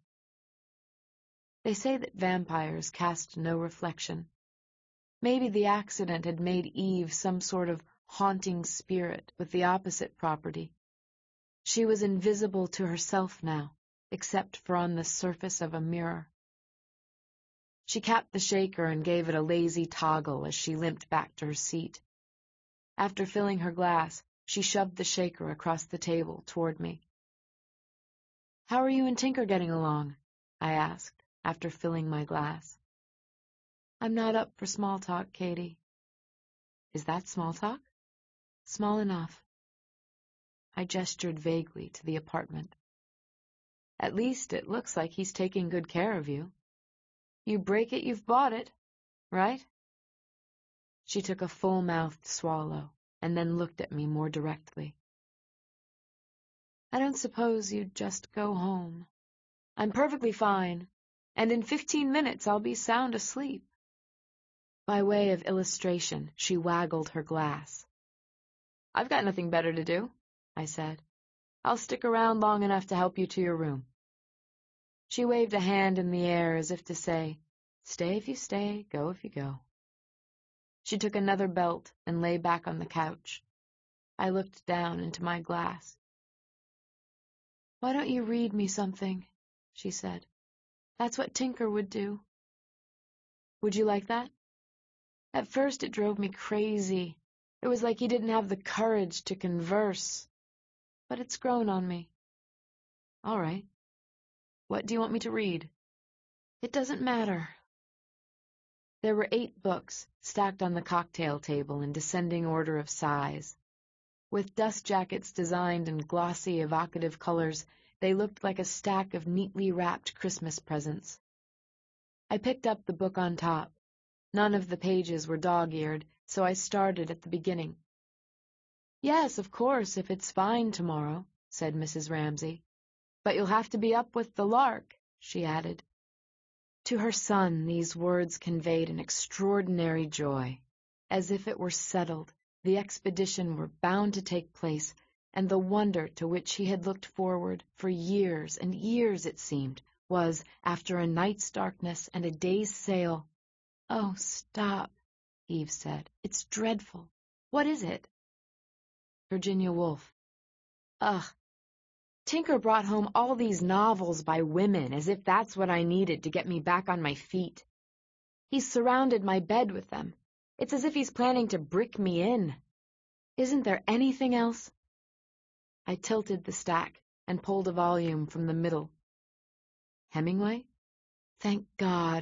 They say that vampires cast no reflection. Maybe the accident had made Eve some sort of haunting spirit with the opposite property. She was invisible to herself now, except for on the surface of a mirror. She capped the shaker and gave it a lazy toggle as she limped back to her seat. After filling her glass, she shoved the shaker across the table toward me. "How are you and Tinker getting along?" I asked, after filling my glass. "I'm not up for small talk, Katie." "Is that small talk?" "Small enough." I gestured vaguely to the apartment. "At least it looks like he's taking good care of you. You break it, you've bought it, right?" She took a full-mouthed swallow and then looked at me more directly. "I don't suppose you'd just go home. I'm perfectly fine, and in 15 minutes I'll be sound asleep." By way of illustration, she waggled her glass. "I've got nothing better to do," I said. "I'll stick around long enough to help you to your room." She waved a hand in the air as if to say, "Stay if you stay, go if you go." She took another belt and lay back on the couch. I looked down into my glass. "Why don't you read me something?" she said. "That's what Tinker would do." "Would you like that?" At first it drove me crazy. It was like he didn't have the courage to converse. But it's grown on me. "All right. What do you want me to read?" "It doesn't matter." There were 8 books stacked on the cocktail table in descending order of size. With dust jackets designed in glossy, evocative colors, they looked like a stack of neatly wrapped Christmas presents. I picked up the book on top. None of the pages were dog-eared, so I started at the beginning. "Yes, of course, if it's fine tomorrow," said Mrs. Ramsay. "But you'll have to be up with the lark," she added. To her son, these words conveyed an extraordinary joy. As if it were settled, the expedition were bound to take place, and the wonder to which he had looked forward for years and years, it seemed, was, after a night's darkness and a day's sail. "Oh, stop," Eve said. "It's dreadful. What is it?" Virginia Woolf. "Ugh. Tinker brought home all these novels by women, as if that's what I needed to get me back on my feet. He's surrounded my bed with them. It's as if he's planning to brick me in. Isn't there anything else?" I tilted the stack and pulled a volume from the middle. "Hemingway?" "Thank God.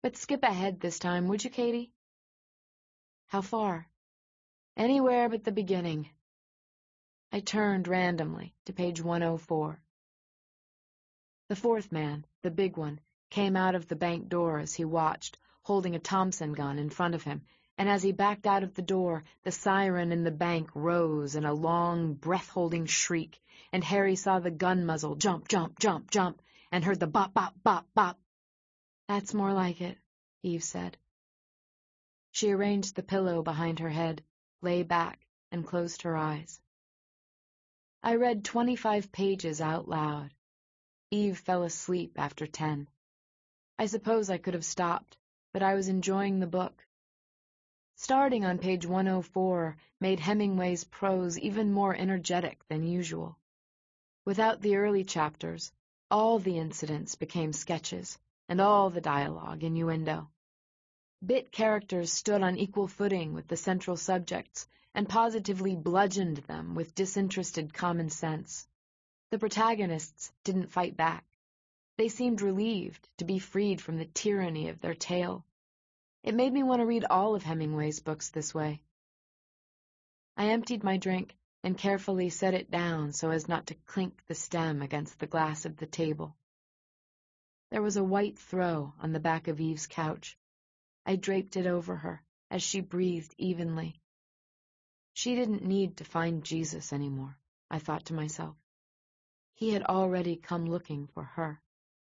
But skip ahead this time, would you, Katie? How far? Anywhere but the beginning. I turned randomly to page 104. The fourth man, the big one, came out of the bank door as he watched, holding a Thompson gun in front of him, and as he backed out of the door, the siren in the bank rose in a long, breath-holding shriek, and Harry saw the gun muzzle jump, jump, jump, jump, and heard the bop, bop, bop, bop. That's more like it, Eve said. She arranged the pillow behind her head, lay back, and closed her eyes. I read 25 pages out loud. Eve fell asleep after 10. I suppose I could have stopped, but I was enjoying the book. Starting on page 104 made Hemingway's prose even more energetic than usual. Without the early chapters, all the incidents became sketches, and all the dialogue innuendo. Bit characters stood on equal footing with the central subjects and positively bludgeoned them with disinterested common sense. The protagonists didn't fight back. They seemed relieved to be freed from the tyranny of their tale. It made me want to read all of Hemingway's books this way. I emptied my drink and carefully set it down so as not to clink the stem against the glass of the table. There was a white throw on the back of Eve's couch. I draped it over her as she breathed evenly. She didn't need to find Jesus anymore, I thought to myself. He had already come looking for her.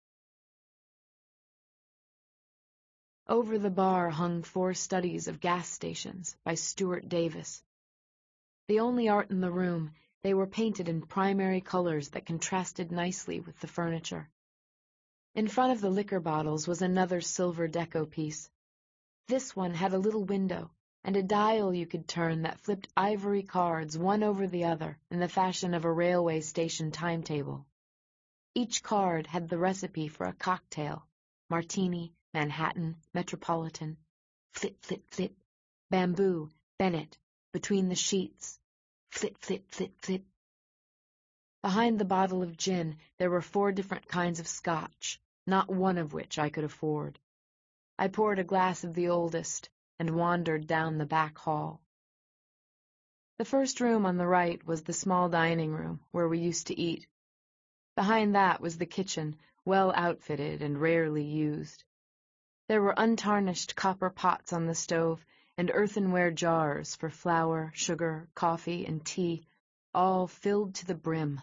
Over the bar hung 4 studies of gas stations by Stuart Davis. The only art in the room, they were painted in primary colors that contrasted nicely with the furniture. In front of the liquor bottles was another silver deco piece. This one had a little window and a dial you could turn that flipped ivory cards one over the other in the fashion of a railway station timetable. Each card had the recipe for a cocktail: martini, Manhattan, Metropolitan, flit, flit, flit, bamboo, Bennett, between the sheets, flit, flit, flit, flit. Behind the bottle of gin there were 4 different kinds of scotch, not one of which I could afford. I poured a glass of the oldest and wandered down the back hall. The first room on the right was the small dining room where we used to eat. Behind that was the kitchen, well outfitted and rarely used. There were untarnished copper pots on the stove and earthenware jars for flour, sugar, coffee, and tea, all filled to the brim.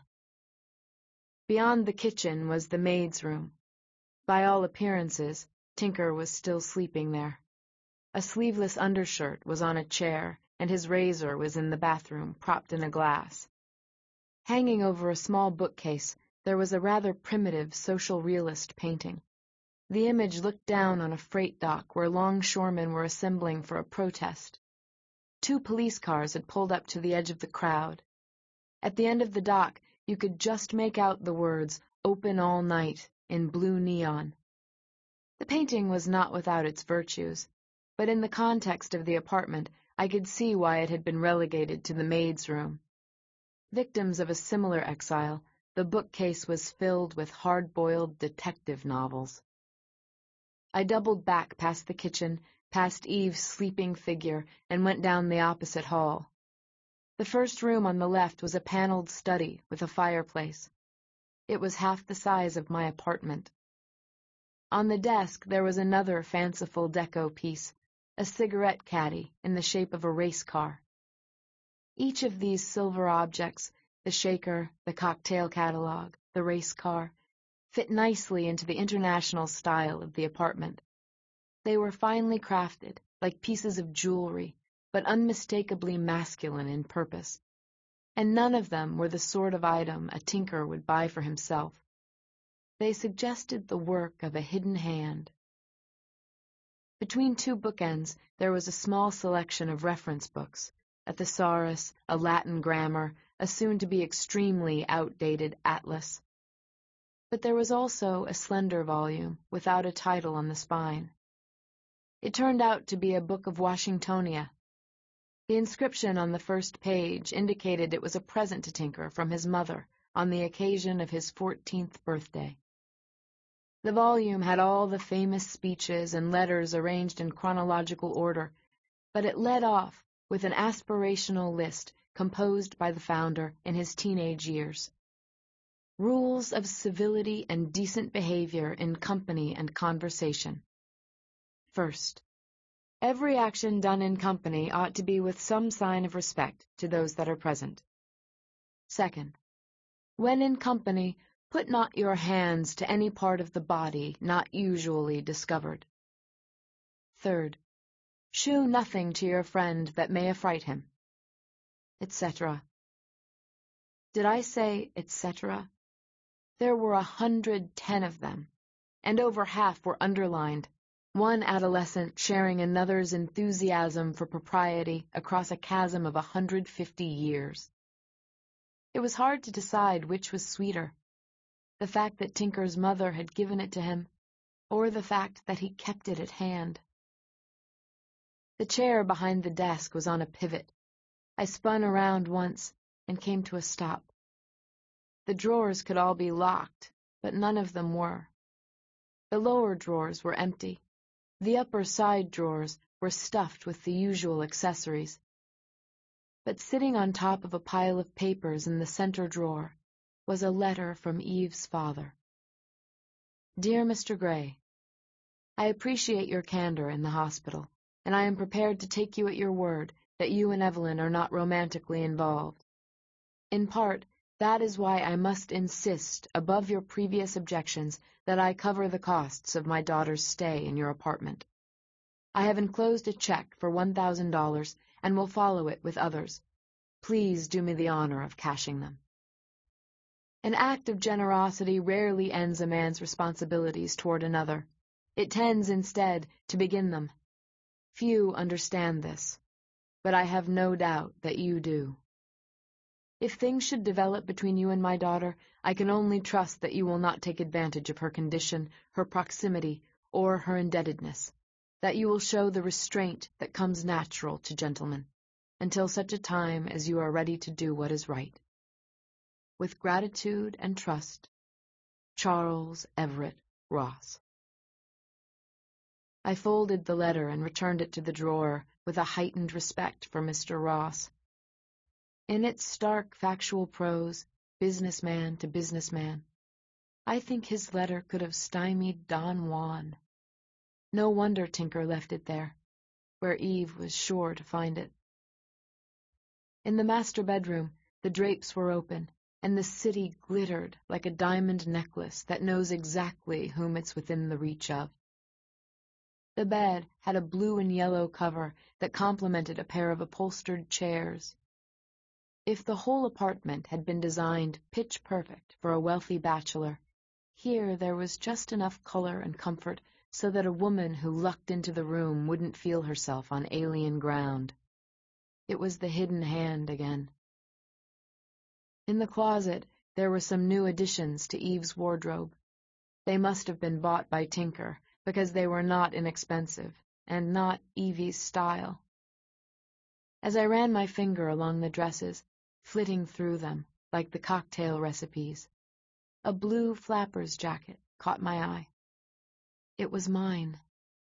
Beyond the kitchen was the maid's room. By all appearances, Tinker was still sleeping there. A sleeveless undershirt was on a chair, and his razor was in the bathroom, propped in a glass. Hanging over a small bookcase, there was a rather primitive social realist painting. The image looked down on a freight dock where longshoremen were assembling for a protest. 2 police cars had pulled up to the edge of the crowd. At the end of the dock, you could just make out the words, "Open all night," in blue neon. The painting was not without its virtues, but in the context of the apartment, I could see why it had been relegated to the maid's room. Victims of a similar exile, the bookcase was filled with hard-boiled detective novels. I doubled back past the kitchen, past Eve's sleeping figure, and went down the opposite hall. The first room on the left was a paneled study with a fireplace. It was half the size of my apartment. On the desk there was another fanciful deco piece, a cigarette caddy in the shape of a race car. Each of these silver objects, the shaker, the cocktail catalog, the race car, fit nicely into the international style of the apartment. They were finely crafted, like pieces of jewelry, but unmistakably masculine in purpose. And none of them were the sort of item a tinker would buy for himself. They suggested the work of a hidden hand. Between 2 bookends, there was a small selection of reference books, a thesaurus, a Latin grammar, a soon-to-be extremely outdated atlas. But there was also a slender volume, without a title on the spine. It turned out to be a book of Washingtonia. The inscription on the first page indicated it was a present to Tinker from his mother on the occasion of his 14th birthday. The volume had all the famous speeches and letters arranged in chronological order, but it led off with an aspirational list composed by the founder in his teenage years. Rules of civility and decent behavior in company and conversation. First, every action done in company ought to be with some sign of respect to those that are present. Second, when in company, put not your hands to any part of the body not usually discovered. Third, shew nothing to your friend that may affright him, etc. Did I say etc.? There were 110 of them, and over half were underlined, one adolescent sharing another's enthusiasm for propriety across a chasm of 150 years. It was hard to decide which was sweeter, the fact that Tinker's mother had given it to him, or the fact that he kept it at hand. The chair behind the desk was on a pivot. I spun around once and came to a stop. The drawers could all be locked, but none of them were. The lower drawers were empty. The upper side drawers were stuffed with the usual accessories. But sitting on top of a pile of papers in the center drawer was a letter from Eve's father. Dear Mr. Gray, I appreciate your candor in the hospital, and I am prepared to take you at your word that you and Evelyn are not romantically involved. In part, that is why I must insist, above your previous objections, that I cover the costs of my daughter's stay in your apartment. I have enclosed a check for $1,000 and will follow it with others. Please do me the honor of cashing them. An act of generosity rarely ends a man's responsibilities toward another. It tends, instead, to begin them. Few understand this, but I have no doubt that you do. If things should develop between you and my daughter, I can only trust that you will not take advantage of her condition, her proximity, or her indebtedness, that you will show the restraint that comes natural to gentlemen, until such a time as you are ready to do what is right. With gratitude and trust, Charles Everett Ross. I folded the letter and returned it to the drawer with a heightened respect for Mr. Ross. In its stark factual prose, businessman to businessman, I think his letter could have stymied Don Juan. No wonder Tinker left it there, where Eve was sure to find it. In the master bedroom, the drapes were open, and the city glittered like a diamond necklace that knows exactly whom it's within the reach of. The bed had a blue and yellow cover that complemented a pair of upholstered chairs. If the whole apartment had been designed pitch perfect for a wealthy bachelor, here there was just enough color and comfort so that a woman who lucked into the room wouldn't feel herself on alien ground. It was the hidden hand again. In the closet, there were some new additions to Eve's wardrobe. They must have been bought by Tinker, because they were not inexpensive, and not Evie's style. As I ran my finger along the dresses, flitting through them like the cocktail recipes, a blue flapper's jacket caught my eye. It was mine.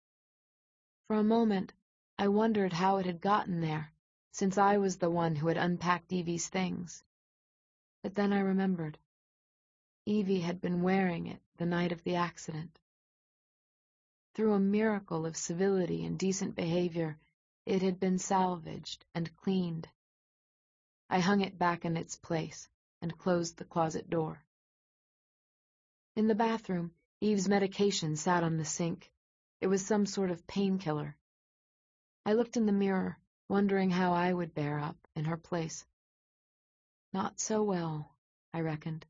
For a moment, I wondered how it had gotten there, since I was the one who had unpacked Evie's things. But then I remembered. Evie had been wearing it the night of the accident. Through a miracle of civility and decent behavior, it had been salvaged and cleaned. I hung it back in its place and closed the closet door. In the bathroom, Eve's medication sat on the sink. It was some sort of painkiller. I looked in the mirror, wondering how I would bear up in her place. Not so well, I reckoned.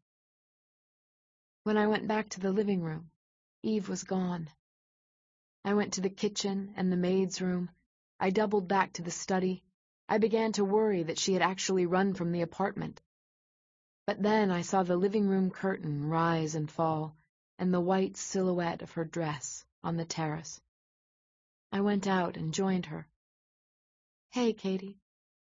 When I went back to the living room, Eve was gone. I went to the kitchen and the maid's room. I doubled back to the study. I began to worry that she had actually run from the apartment. But then I saw the living room curtain rise and fall, and the white silhouette of her dress on the terrace. I went out and joined her. "Hey, Katie."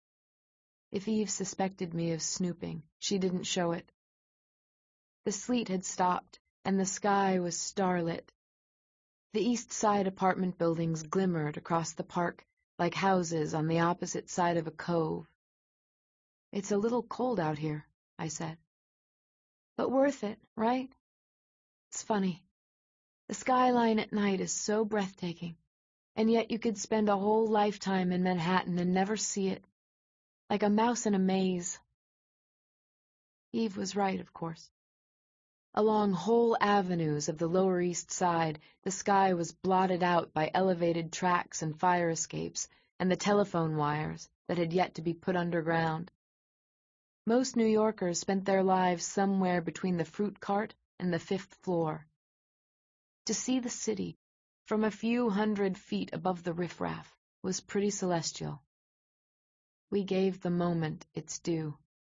If Eve suspected me of snooping, she didn't show it. The sleet had stopped, and the sky was starlit. The East Side apartment buildings glimmered across the park like houses on the opposite side of a cove. "It's a little cold out here," I said. "But worth it, right? It's funny. The skyline at night is so breathtaking, and yet you could spend a whole lifetime in Manhattan and never see it, like a mouse in a maze." Eve was right, of course. Along whole avenues of the Lower East Side, the sky was blotted out by elevated tracks and fire escapes and the telephone wires that had yet to be put underground. Most New Yorkers spent their lives somewhere between the fruit cart and the 5th floor. To see the city from a few hundred feet above the riffraff was pretty celestial. We gave the moment its due.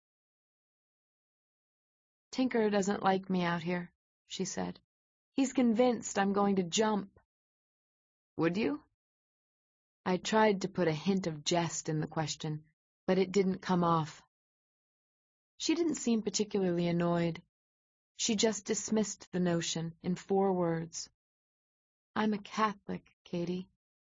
"Tinker doesn't like me out here," she said. "He's convinced I'm going to jump." "Would you?" I tried to put a hint of jest in the question, but it didn't come off. She didn't seem particularly annoyed. She just dismissed the notion in 4 words. "I'm a Catholic, Katie."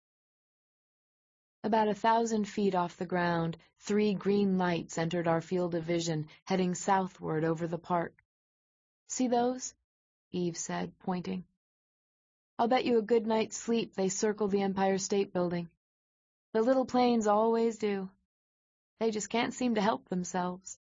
About 1,000 feet off the ground, 3 green lights entered our field of vision, heading southward over the park. "See those?" Eve said, pointing. "I'll bet you a good night's sleep they circle the Empire State Building. The little planes always do. They just can't seem to help themselves."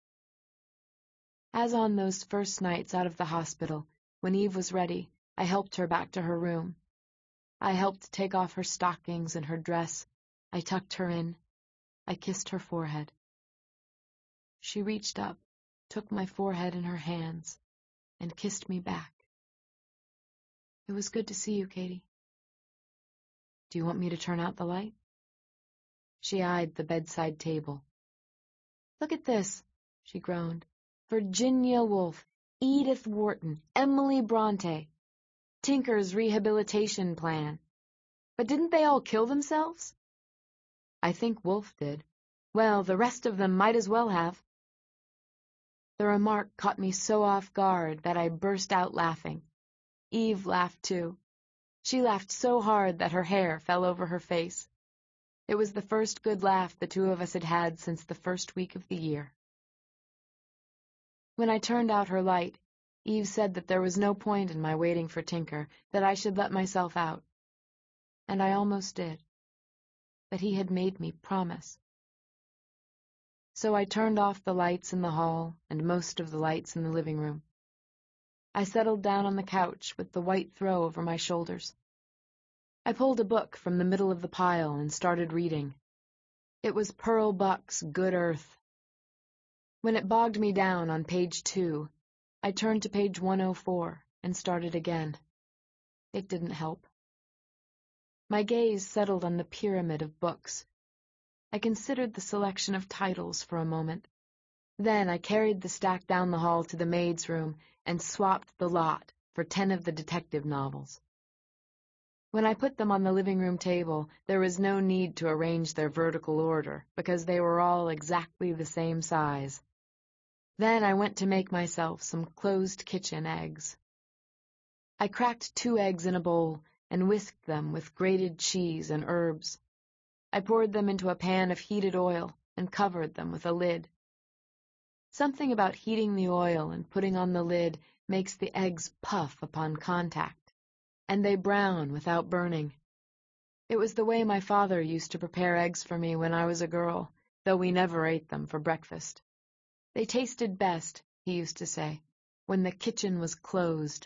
As on those first nights out of the hospital, when Eve was ready, I helped her back to her room. I helped take off her stockings and her dress. I tucked her in. I kissed her forehead. She reached up, took my forehead in her hands, and kissed me back. "It was good to see you, Katie." "Do you want me to turn out the light?" She eyed the bedside table. "Look at this," she groaned. "Virginia Woolf, Edith Wharton, Emily Bronte. Tinker's rehabilitation plan. But didn't they all kill themselves?" "I think Woolf did." "Well, the rest of them might as well have." The remark caught me so off guard that I burst out laughing. Eve laughed too. She laughed so hard that her hair fell over her face. It was the first good laugh the 2 of us had had since the first week of the year. When I turned out her light, Eve said that there was no point in my waiting for Tinker, that I should let myself out. And I almost did. But he had made me promise. So I turned off the lights in the hall and most of the lights in the living room. I settled down on the couch with the white throw over my shoulders. I pulled a book from the middle of the pile and started reading. It was Pearl Buck's Good Earth. When it bogged me down on page 2, I turned to page 104 and started again. It didn't help. My gaze settled on the pyramid of books. I considered the selection of titles for a moment. Then I carried the stack down the hall to the maid's room and swapped the lot for 10 of the detective novels. When I put them on the living room table, there was no need to arrange their vertical order, because they were all exactly the same size. Then I went to make myself some closed kitchen eggs. I cracked 2 eggs in a bowl and whisked them with grated cheese and herbs. I poured them into a pan of heated oil and covered them with a lid. Something about heating the oil and putting on the lid makes the eggs puff upon contact, and they brown without burning. It was the way my father used to prepare eggs for me when I was a girl, though we never ate them for breakfast. They tasted best, he used to say, when the kitchen was closed.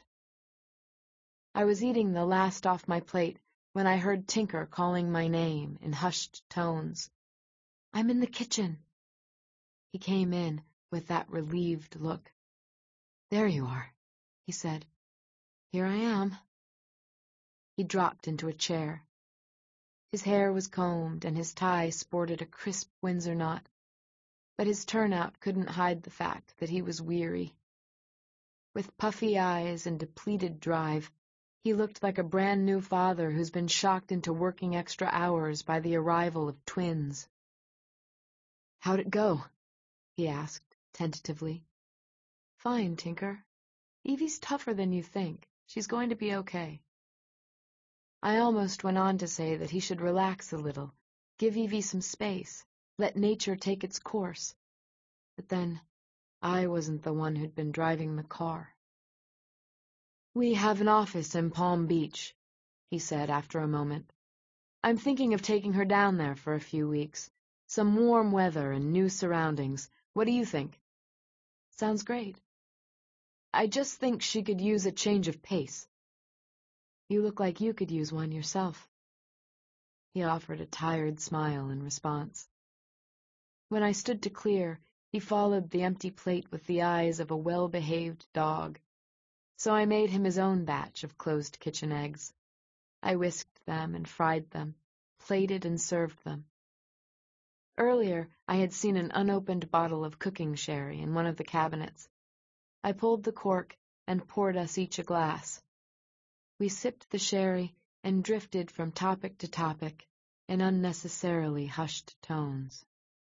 I was eating the last off my plate when I heard Tinker calling my name in hushed tones. "I'm in the kitchen." He came in with that relieved look. "There you are," he said. "Here I am." He dropped into a chair. His hair was combed and his tie sported a crisp Windsor knot, but his turnout couldn't hide the fact that he was weary. With puffy eyes and depleted drive, he looked like a brand-new father who's been shocked into working extra hours by the arrival of twins. "How'd it go?" he asked, tentatively. "Fine, Tinker." Evie's tougher than you think. She's going to be okay. I almost went on to say that he should relax a little, give Evie some space, let nature take its course. But then, I wasn't the one who'd been driving the car. "We have an office in Palm Beach," he said after a moment. "I'm thinking of taking her down there for a few weeks. Some warm weather and new surroundings. What do you think?" "Sounds great." "I just think she could use a change of pace." "You look like you could use one yourself." He offered a tired smile in response. When I stood to clear, he followed the empty plate with the eyes of a well-behaved dog. So I made him his own batch of closed kitchen eggs. I whisked them and fried them, plated and served them. Earlier, I had seen an unopened bottle of cooking sherry in one of the cabinets. I pulled the cork and poured us each a glass. We sipped the sherry and drifted from topic to topic in unnecessarily hushed tones.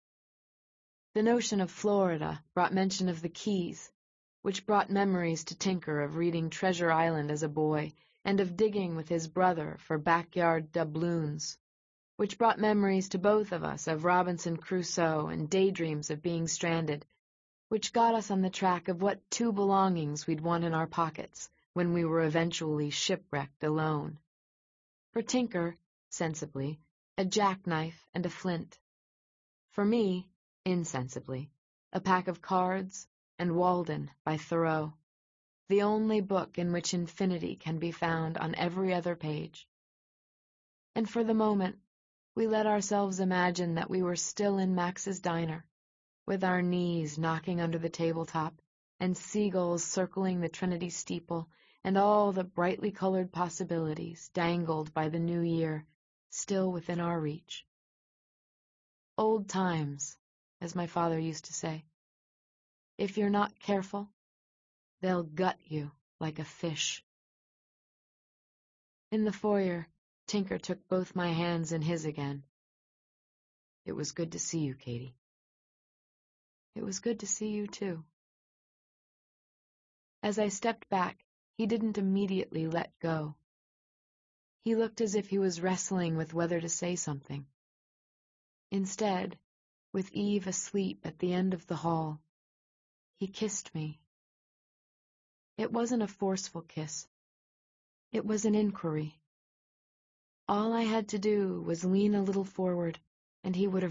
The notion of Florida brought mention of the Keys, which brought memories to Tinker of reading Treasure Island as a boy and of digging with his brother for backyard doubloons, which brought memories to both of us of Robinson Crusoe and daydreams of being stranded, which got us on the track of what two belongings we'd want in our pockets when we were eventually shipwrecked alone. For Tinker, sensibly, a jackknife and a flint. For me, insensibly, a pack of cards and Walden by Thoreau, the only book in which infinity can be found on every other page. And for the moment, we let ourselves imagine that we were still in Max's diner, with our knees knocking under the tabletop, and seagulls circling the Trinity steeple, and all the brightly colored possibilities dangled by the new year still within our reach. Old times, as my father used to say. If you're not careful, they'll gut you like a fish. In the foyer, Tinker took both my hands in his again. "It was good to see you, Katie." "It was good to see you, too." As I stepped back, he didn't immediately let go. He looked as if he was wrestling with whether to say something. Instead, with Eve asleep at the end of the hall, he kissed me. It wasn't a forceful kiss. It was an inquiry. All I had to do was lean a little forward, and he would have